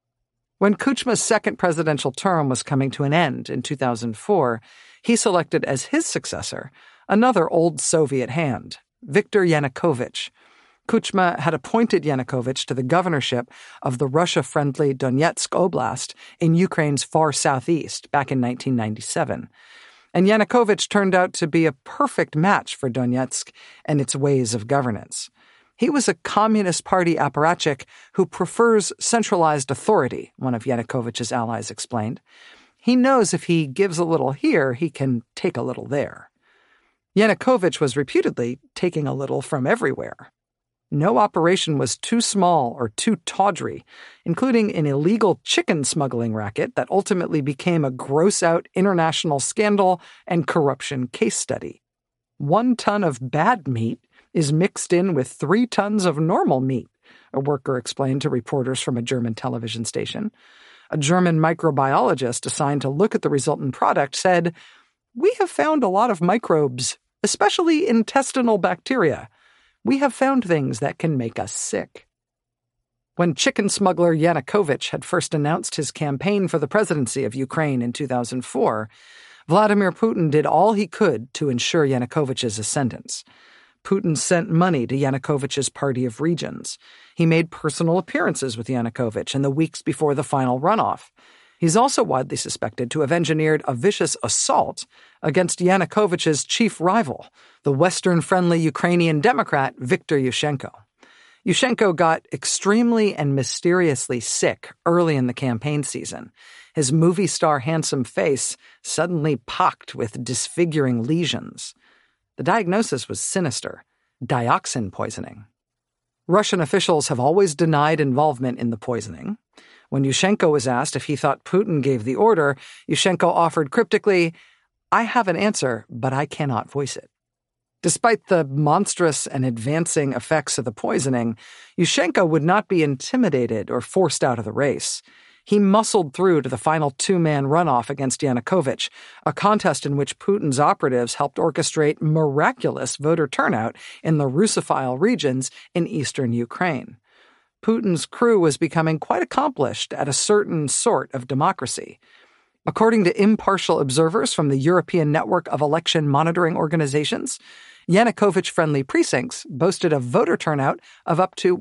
When Kuchma's second presidential term was coming to an end in 2004, he selected as his successor another old Soviet hand, Viktor Yanukovych. Kuchma had appointed Yanukovych to the governorship of the Russia-friendly Donetsk Oblast in Ukraine's far southeast back in 1997. And Yanukovych turned out to be a perfect match for Donetsk and its ways of governance. He was a Communist Party apparatchik who prefers centralized authority, one of Yanukovych's allies explained. He knows if he gives a little here, he can take a little there. Yanukovych was reputedly taking a little from everywhere. No operation was too small or too tawdry, including an illegal chicken smuggling racket that ultimately became a gross-out international scandal and corruption case study. 1 ton of bad meat is mixed in with 3 tons of normal meat, a worker explained to reporters from a German television station. A German microbiologist assigned to look at the resultant product said, "We have found a lot of microbes, especially intestinal bacteria. We have found things that can make us sick." When chicken smuggler Yanukovych had first announced his campaign for the presidency of Ukraine in 2004, Vladimir Putin did all he could to ensure Yanukovych's ascendance. Putin sent money to Yanukovych's Party of Regions. He made personal appearances with Yanukovych in the weeks before the final runoff. He's also widely suspected to have engineered a vicious assault against Yanukovych's chief rival, the Western-friendly Ukrainian Democrat Viktor Yushchenko. Yushchenko got extremely and mysteriously sick early in the campaign season. His movie star handsome face suddenly pocked with disfiguring lesions. The diagnosis was sinister: dioxin poisoning. Russian officials have always denied involvement in the poisoning. When Yushchenko was asked if he thought Putin gave the order, Yushchenko offered cryptically, "I have an answer, but I cannot voice it." Despite the monstrous and advancing effects of the poisoning, Yushchenko would not be intimidated or forced out of the race. He muscled through to the final 2-man runoff against Yanukovych, a contest in which Putin's operatives helped orchestrate miraculous voter turnout in the Russophile regions in eastern Ukraine. Putin's crew was becoming quite accomplished at a certain sort of democracy. According to impartial observers from the European Network of Election Monitoring Organizations, Yanukovych-friendly precincts boasted a voter turnout of up to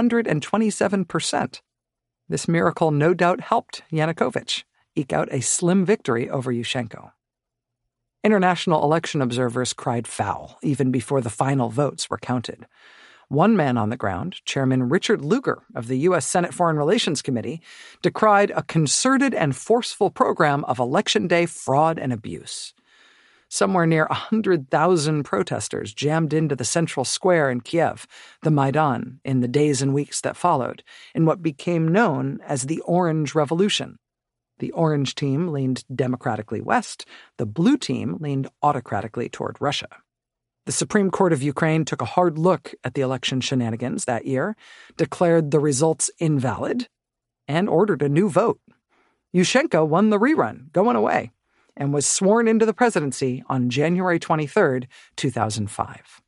127%. This miracle no doubt helped Yanukovych eke out a slim victory over Yushchenko. International election observers cried foul even before the final votes were counted. One man on the ground, Chairman Richard Lugar of the U.S. Senate Foreign Relations Committee, decried a concerted and forceful program of Election Day fraud and abuse. Somewhere near 100,000 protesters jammed into the central square in Kiev, the Maidan, in the days and weeks that followed, in what became known as the Orange Revolution. The orange team leaned democratically west, the blue team leaned autocratically toward Russia. The Supreme Court of Ukraine took a hard look at the election shenanigans that year, declared the results invalid, and ordered a new vote. Yushchenko won the rerun, going away. and was sworn into the presidency on January 23, 2005.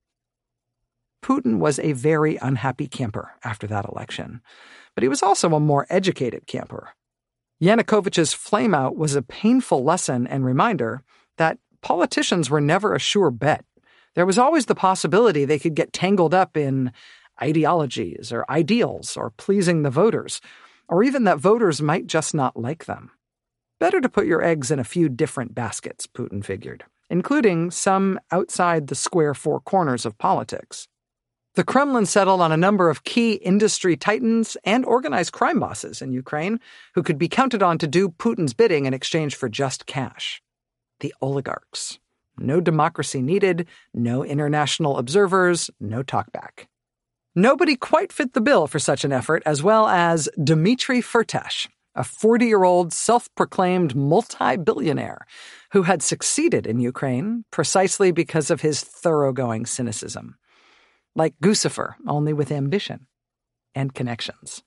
Putin was a very unhappy camper after that election, but he was also a more educated camper. Yanukovych's flameout was a painful lesson and reminder that politicians were never a sure bet. There was always the possibility they could get tangled up in ideologies or ideals or pleasing the voters, or even that voters might just not like them. Better to put your eggs in a few different baskets, Putin figured, including some outside the square four corners of politics. The Kremlin settled on a number of key industry titans and organized crime bosses in Ukraine who could be counted on to do Putin's bidding in exchange for just cash. The oligarchs. No democracy needed, no international observers, no talkback. Nobody quite fit the bill for such an effort, as well as Dmitry Firtash, a 40-year-old self-proclaimed multi-billionaire who had succeeded in Ukraine precisely because of his thoroughgoing cynicism. Like Guccifer, only with ambition and connections.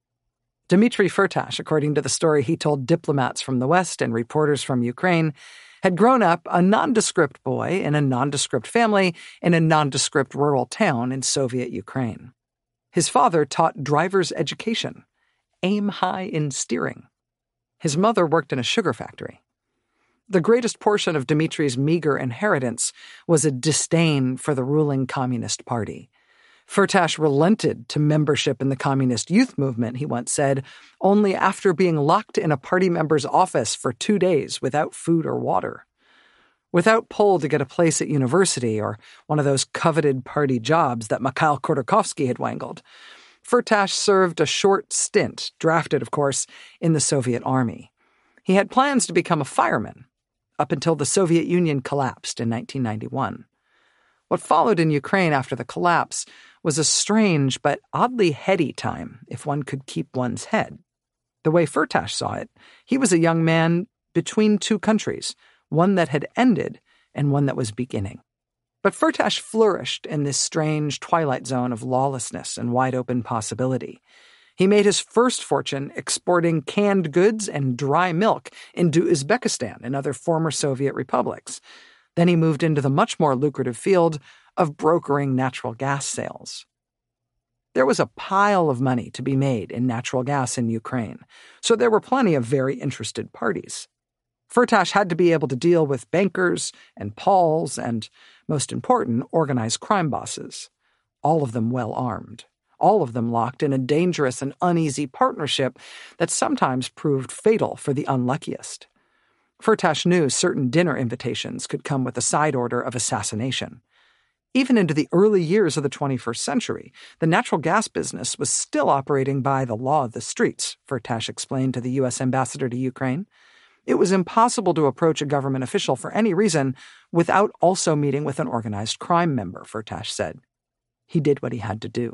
Dmitry Firtash, according to the story he told diplomats from the West and reporters from Ukraine, had grown up a nondescript boy in a nondescript family in a nondescript rural town in Soviet Ukraine. His father taught driver's education, aim high in steering. His mother worked in a sugar factory. The greatest portion of Dmitry's meager inheritance was a disdain for the ruling Communist Party. Firtash relented to membership in the Communist Youth Movement, he once said, only after being locked in a party member's office for 2 days without food or water. Without pull to get a place at university or one of those coveted party jobs that Mikhail Khodorkovsky had wangled, Firtash served a short stint, drafted, of course, in the Soviet Army. He had plans to become a fireman, up until the Soviet Union collapsed in 1991. What followed in Ukraine after the collapse was a strange but oddly heady time, if one could keep one's head. The way Firtash saw it, he was a young man between two countries, one that had ended and one that was beginning. But Firtash flourished in this strange twilight zone of lawlessness and wide-open possibility. He made his first fortune exporting canned goods and dry milk into Uzbekistan and other former Soviet republics. Then he moved into the much more lucrative field of brokering natural gas sales. There was a pile of money to be made in natural gas in Ukraine, so there were plenty of very interested parties. Firtash had to be able to deal with bankers and Pauls and, most important, organized crime bosses, all of them well-armed. All of them locked in a dangerous and uneasy partnership that sometimes proved fatal for the unluckiest. Firtash knew certain dinner invitations could come with a side order of assassination. Even into the early years of the 21st century, the natural gas business was still operating by the law of the streets, Firtash explained to the U.S. ambassador to Ukraine. It was impossible to approach a government official for any reason without also meeting with an organized crime member, Firtash said. He did what he had to do.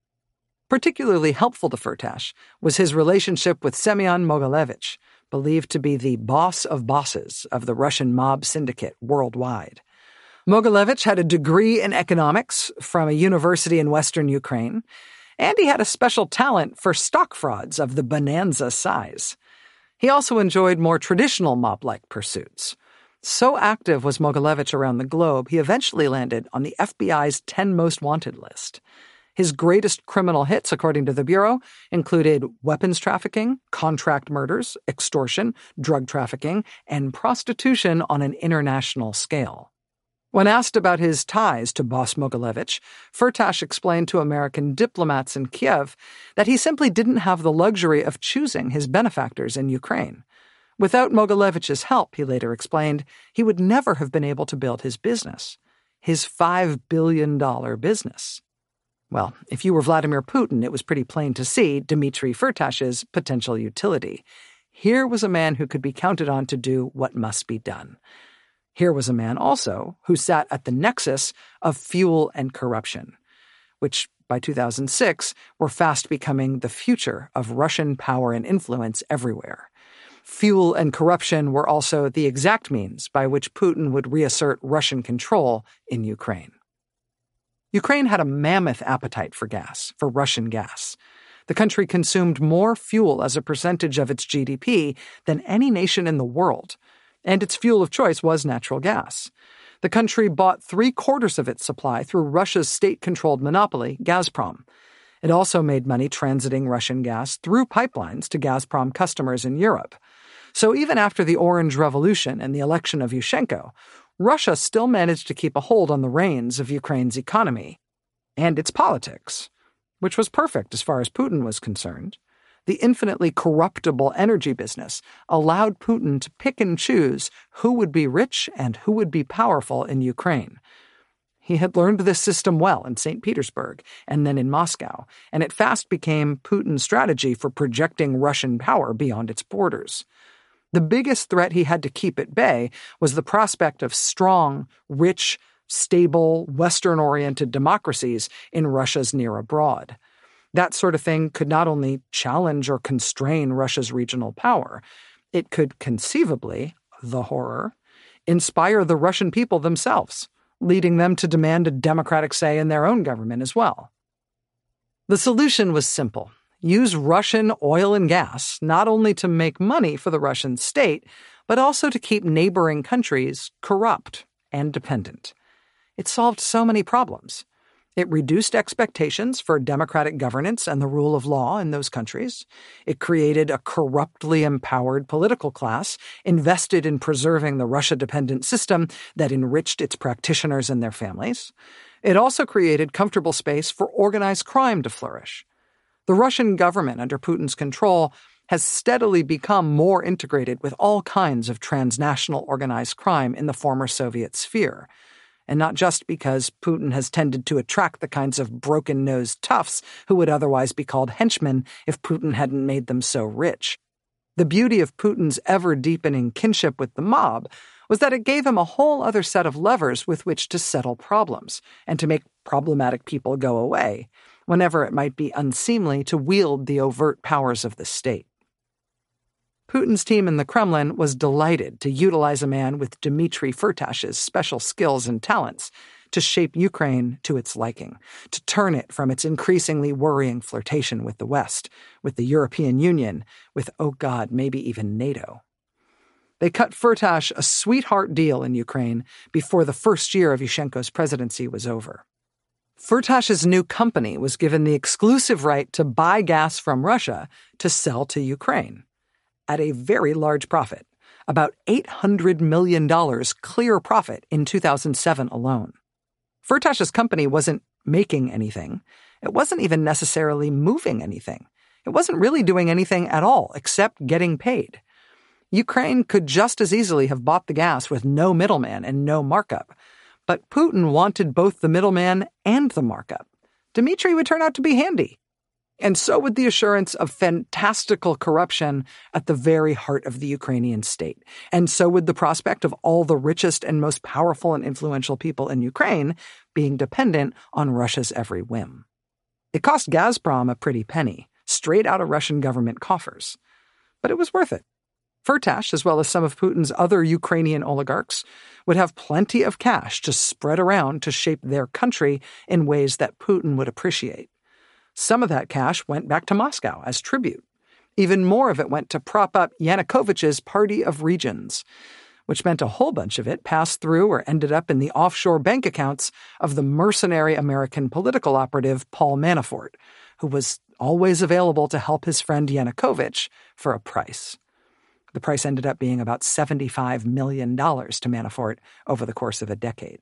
Particularly helpful to Firtash was his relationship with Semyon Mogilevich, believed to be the boss of bosses of the Russian mob syndicate worldwide. Mogilevich had a degree in economics from a university in western Ukraine, and he had a special talent for stock frauds of the bonanza size. He also enjoyed more traditional mob-like pursuits. So active was Mogilevich around the globe, he eventually landed on the FBI's 10 most wanted list. His greatest criminal hits, according to the Bureau, included weapons trafficking, contract murders, extortion, drug trafficking, and prostitution on an international scale. When asked about his ties to boss Mogilevich, Firtash explained to American diplomats in Kiev that he simply didn't have the luxury of choosing his benefactors in Ukraine. Without Mogilevich's help, he later explained, he would never have been able to build his business. His $5 billion business. Well, if you were Vladimir Putin, it was pretty plain to see Dmitry Firtash's potential utility. Here was a man who could be counted on to do what must be done. Here was a man also who sat at the nexus of fuel and corruption, which by 2006 were fast becoming the future of Russian power and influence everywhere. Fuel and corruption were also the exact means by which Putin would reassert Russian control in Ukraine. Ukraine had a mammoth appetite for gas, for Russian gas. The country consumed more fuel as a percentage of its GDP than any nation in the world. and its fuel of choice was natural gas. The country bought 3/4 of its supply through Russia's state-controlled monopoly, Gazprom. It also made money transiting Russian gas through pipelines to Gazprom customers in Europe. So even after the Orange Revolution and the election of Yushchenko, Russia still managed to keep a hold on the reins of Ukraine's economy and its politics, which was perfect as far as Putin was concerned. The infinitely corruptible energy business allowed Putin to pick and choose who would be rich and who would be powerful in Ukraine. He had learned this system well in St. Petersburg and then in Moscow, and it fast became Putin's strategy for projecting Russian power beyond its borders. The biggest threat he had to keep at bay was the prospect of strong, rich, stable, Western-oriented democracies in Russia's near abroad. That sort of thing could not only challenge or constrain Russia's regional power, it could conceivably, the horror, inspire the Russian people themselves, leading them to demand a democratic say in their own government as well. The solution was simple. Use Russian oil and gas not only to make money for the Russian state, but also to keep neighboring countries corrupt and dependent. It solved so many problems. It reduced expectations for democratic governance and the rule of law in those countries. It created a corruptly empowered political class invested in preserving the Russia-dependent system that enriched its practitioners and their families. It also created comfortable space for organized crime to flourish. The Russian government under Putin's control has steadily become more integrated with all kinds of transnational organized crime in the former Soviet sphere. And not just because Putin has tended to attract the kinds of broken-nosed toughs who would otherwise be called henchmen if Putin hadn't made them so rich. The beauty of Putin's ever-deepening kinship with the mob was that it gave him a whole other set of levers with which to settle problems and to make problematic people go away, whenever it might be unseemly to wield the overt powers of the state. Putin's team in the Kremlin was delighted to utilize a man with Dmitry Firtash's special skills and talents to shape Ukraine to its liking, to turn it from its increasingly worrying flirtation with the West, with the European Union, with, oh God, maybe even NATO. They cut Firtash a sweetheart deal in Ukraine before the first year of Yushchenko's presidency was over. Firtash's new company was given the exclusive right to buy gas from Russia to sell to Ukraine at a very large profit, about $800 million clear profit in 2007 alone. Firtash's company wasn't making anything. It wasn't even necessarily moving anything. It wasn't really doing anything at all except getting paid. Ukraine could just as easily have bought the gas with no middleman and no markup. But Putin wanted both the middleman and the markup. Dmitry would turn out to be handy. And so would the assurance of fantastical corruption at the very heart of the Ukrainian state. And so would the prospect of all the richest and most powerful and influential people in Ukraine being dependent on Russia's every whim. It cost Gazprom a pretty penny, straight out of Russian government coffers. But it was worth it. Firtash, as well as some of Putin's other Ukrainian oligarchs, would have plenty of cash to spread around to shape their country in ways that Putin would appreciate. Some of that cash went back to Moscow as tribute. Even more of it went to prop up Yanukovych's Party of Regions, which meant a whole bunch of it passed through or ended up in the offshore bank accounts of the mercenary American political operative Paul Manafort, who was always available to help his friend Yanukovych for a price. The price ended up being about $75 million to Manafort over the course of a decade.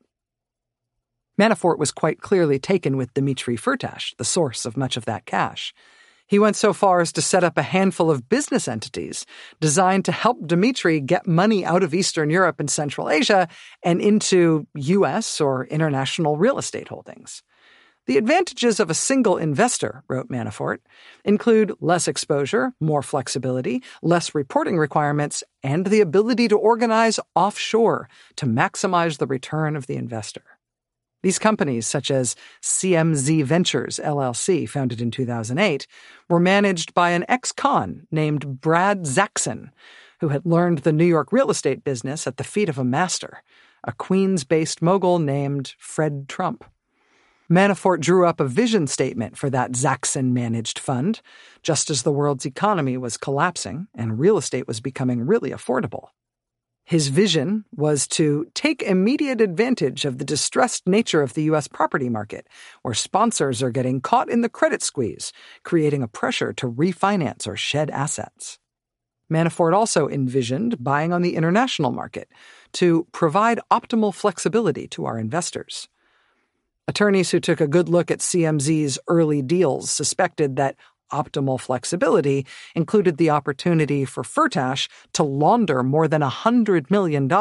Manafort was quite clearly taken with Dmitry Firtash, the source of much of that cash. He went so far as to set up a handful of business entities designed to help Dmitry get money out of Eastern Europe and Central Asia and into U.S. or international real estate holdings. The advantages of a single investor, wrote Manafort, include less exposure, more flexibility, less reporting requirements, and the ability to organize offshore to maximize the return of the investor. These companies, such as CMZ Ventures, LLC, founded in 2008, were managed by an ex-con named Brad Zackson, who had learned the New York real estate business at the feet of a master, a Queens-based mogul named Fred Trump. Manafort drew up a vision statement for that Zackson-managed fund, just as the world's economy was collapsing and real estate was becoming really affordable. His vision was to take immediate advantage of the distressed nature of the U.S. property market, where sponsors are getting caught in the credit squeeze, creating a pressure to refinance or shed assets. Manafort also envisioned buying on the international market to provide optimal flexibility to our investors. Attorneys who took a good look at CMZ's early deals suspected that optimal flexibility included the opportunity for Firtash to launder more than $100 million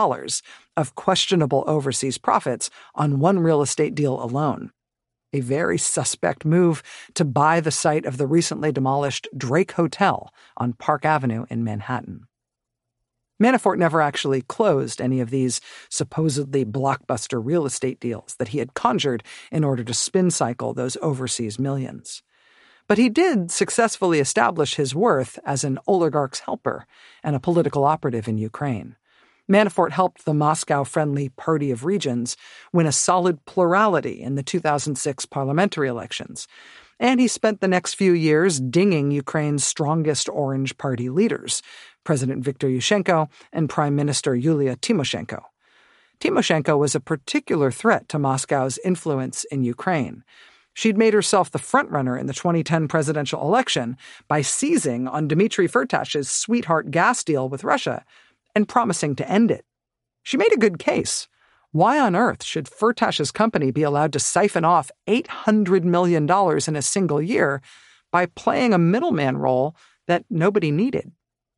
of questionable overseas profits on one real estate deal alone. A very suspect move to buy the site of the recently demolished Drake Hotel on Park Avenue in Manhattan. Manafort never actually closed any of these supposedly blockbuster real estate deals that he had conjured in order to spin cycle those overseas millions. But he did successfully establish his worth as an oligarch's helper and a political operative in Ukraine. Manafort helped the Moscow-friendly Party of Regions win a solid plurality in the 2006 parliamentary elections, and he spent the next few years dinging Ukraine's strongest Orange Party leaders, President Viktor Yushchenko and Prime Minister Yulia Tymoshenko. Tymoshenko was a particular threat to Moscow's influence in Ukraine. She'd made herself the frontrunner in the 2010 presidential election by seizing on Dmitry Firtash's sweetheart gas deal with Russia and promising to end it. She made a good case. Why on earth should Firtash's company be allowed to siphon off $800 million in a single year by playing a middleman role that nobody needed?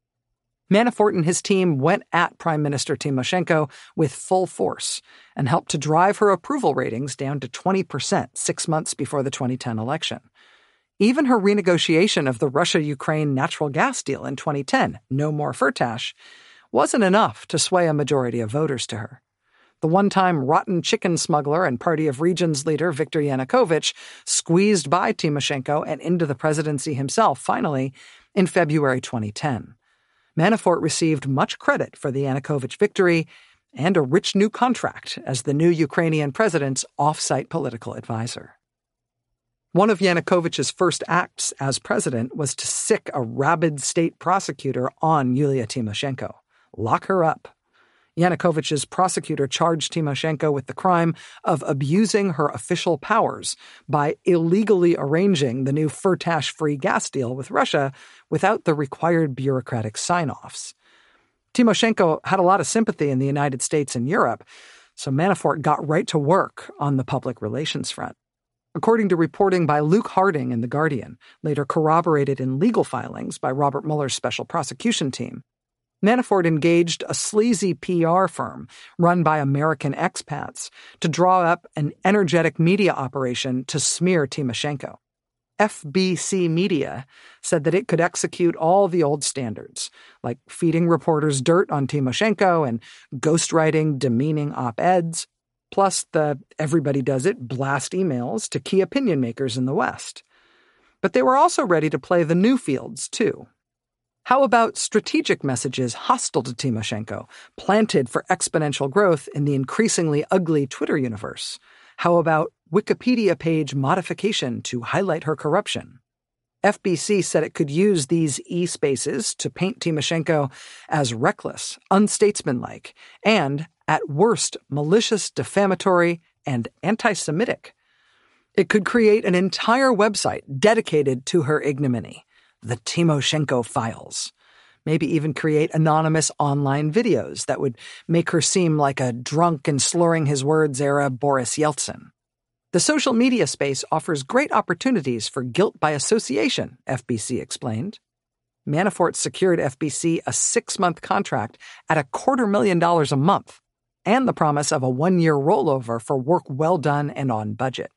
Manafort and his team went at Prime Minister Tymoshenko with full force and helped to drive her approval ratings down to 20% 6 months before the 2010 election. Even her renegotiation of the Russia-Ukraine natural gas deal in 2010, No More Firtash, wasn't enough to sway a majority of voters to her. The one-time rotten chicken smuggler and Party of Regions leader Viktor Yanukovych squeezed by Tymoshenko and into the presidency himself, finally, in February 2010. Manafort received much credit for the Yanukovych victory and a rich new contract as the new Ukrainian president's off-site political advisor. One of Yanukovych's first acts as president was to sic a rabid state prosecutor on Yulia Tymoshenko. Lock her up. Yanukovych's prosecutor charged Tymoshenko with the crime of abusing her official powers by illegally arranging the new Firtash-free gas deal with Russia without the required bureaucratic sign-offs. Tymoshenko had a lot of sympathy in the United States and Europe, so Manafort got right to work on the public relations front. According to reporting by Luke Harding in The Guardian, later corroborated in legal filings by Robert Mueller's special prosecution team, Manafort engaged a sleazy PR firm run by American expats to draw up an energetic media operation to smear Tymoshenko. FBC Media said that it could execute all the old standards, like feeding reporters dirt on Tymoshenko and ghostwriting demeaning op-eds, plus the everybody does it blast emails to key opinion makers in the West. But they were also ready to play the new fields, too. How about strategic messages hostile to Tymoshenko, planted for exponential growth in the increasingly ugly Twitter universe? How about Wikipedia page modification to highlight her corruption? FBC said it could use these e-spaces to paint Tymoshenko as reckless, unstatesmanlike, and, at worst, malicious, defamatory, and anti-Semitic. It could create an entire website dedicated to her ignominy, the Tymoshenko Files. Maybe even create anonymous online videos that would make her seem like a drunk and slurring his words era Boris Yeltsin. The social media space offers great opportunities for guilt by association, FBC explained. Manafort secured FBC a 6-month contract at $250,000 a month and the promise of a 1-year rollover for work well done and on budget.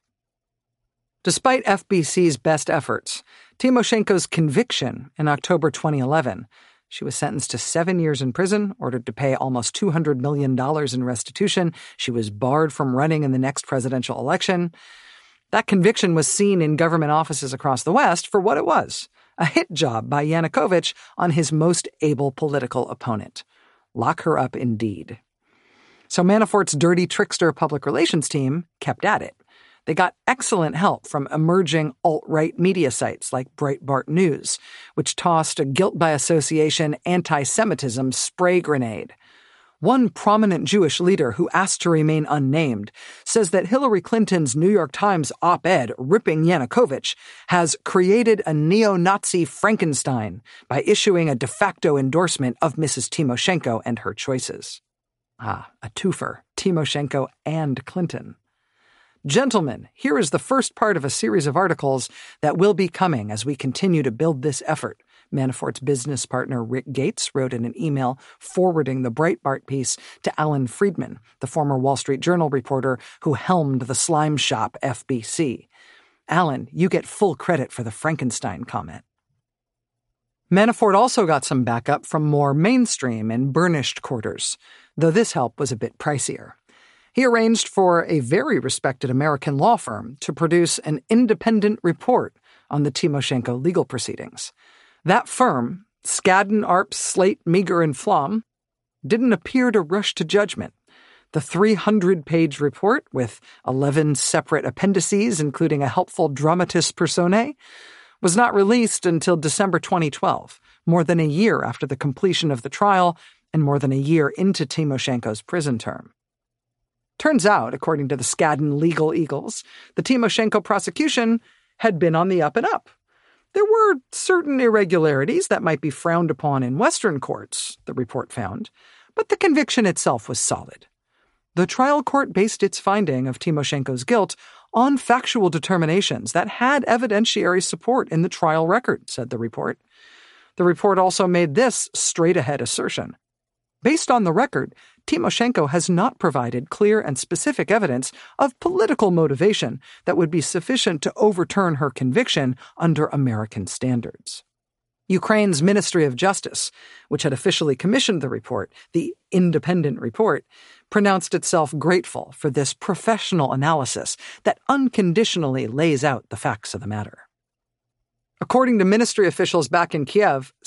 Despite FBC's best efforts, Tymoshenko's conviction in October 2011, she was sentenced to 7 years in prison, ordered to pay almost $200 million in restitution. She was barred from running in the next presidential election. That conviction was seen in government offices across the West for what it was, a hit job by Yanukovych on his most able political opponent. Lock her up indeed. So Manafort's dirty trickster public relations team kept at it. They got excellent help from emerging alt-right media sites like Breitbart News, which tossed a guilt by association anti-Semitism spray grenade. One prominent Jewish leader who asked to remain unnamed says that Hillary Clinton's New York Times op-ed ripping Yanukovych has created a neo-Nazi Frankenstein by issuing a de facto endorsement of Mrs. Tymoshenko and her choices. A twofer, Tymoshenko and Clinton. Gentlemen, here is the first part of a series of articles that will be coming as we continue to build this effort, Manafort's business partner Rick Gates wrote in an email forwarding the Breitbart piece to Alan Friedman, the former Wall Street Journal reporter who helmed the slime shop FBC. Alan, you get full credit for the Frankenstein comment. Manafort also got some backup from more mainstream and burnished quarters, though this help was a bit pricier. He arranged for a very respected American law firm to produce an independent report on the Tymoshenko legal proceedings. That firm, Skadden, Arps, Slate, Meagher, and Flom, didn't appear to rush to judgment. The 300-page report, with 11 separate appendices, including a helpful dramatis personae, was not released until December 2012, more than a year after the completion of the trial and more than a year into Tymoshenko's prison term. Turns out, according to the Skadden legal eagles, the Tymoshenko prosecution had been on the up and up. There were certain irregularities that might be frowned upon in Western courts, the report found, but the conviction itself was solid. The trial court based its finding of Tymoshenko's guilt on factual determinations that had evidentiary support in the trial record, said the report. The report also made this straight-ahead assertion. Based on the record, Tymoshenko has not provided clear and specific evidence of political motivation that would be sufficient to overturn her conviction under American standards. Ukraine's Ministry of Justice, which had officially commissioned the report, the independent report, pronounced itself grateful for this professional analysis that unconditionally lays out the facts of the matter. According to ministry officials back in Kiev,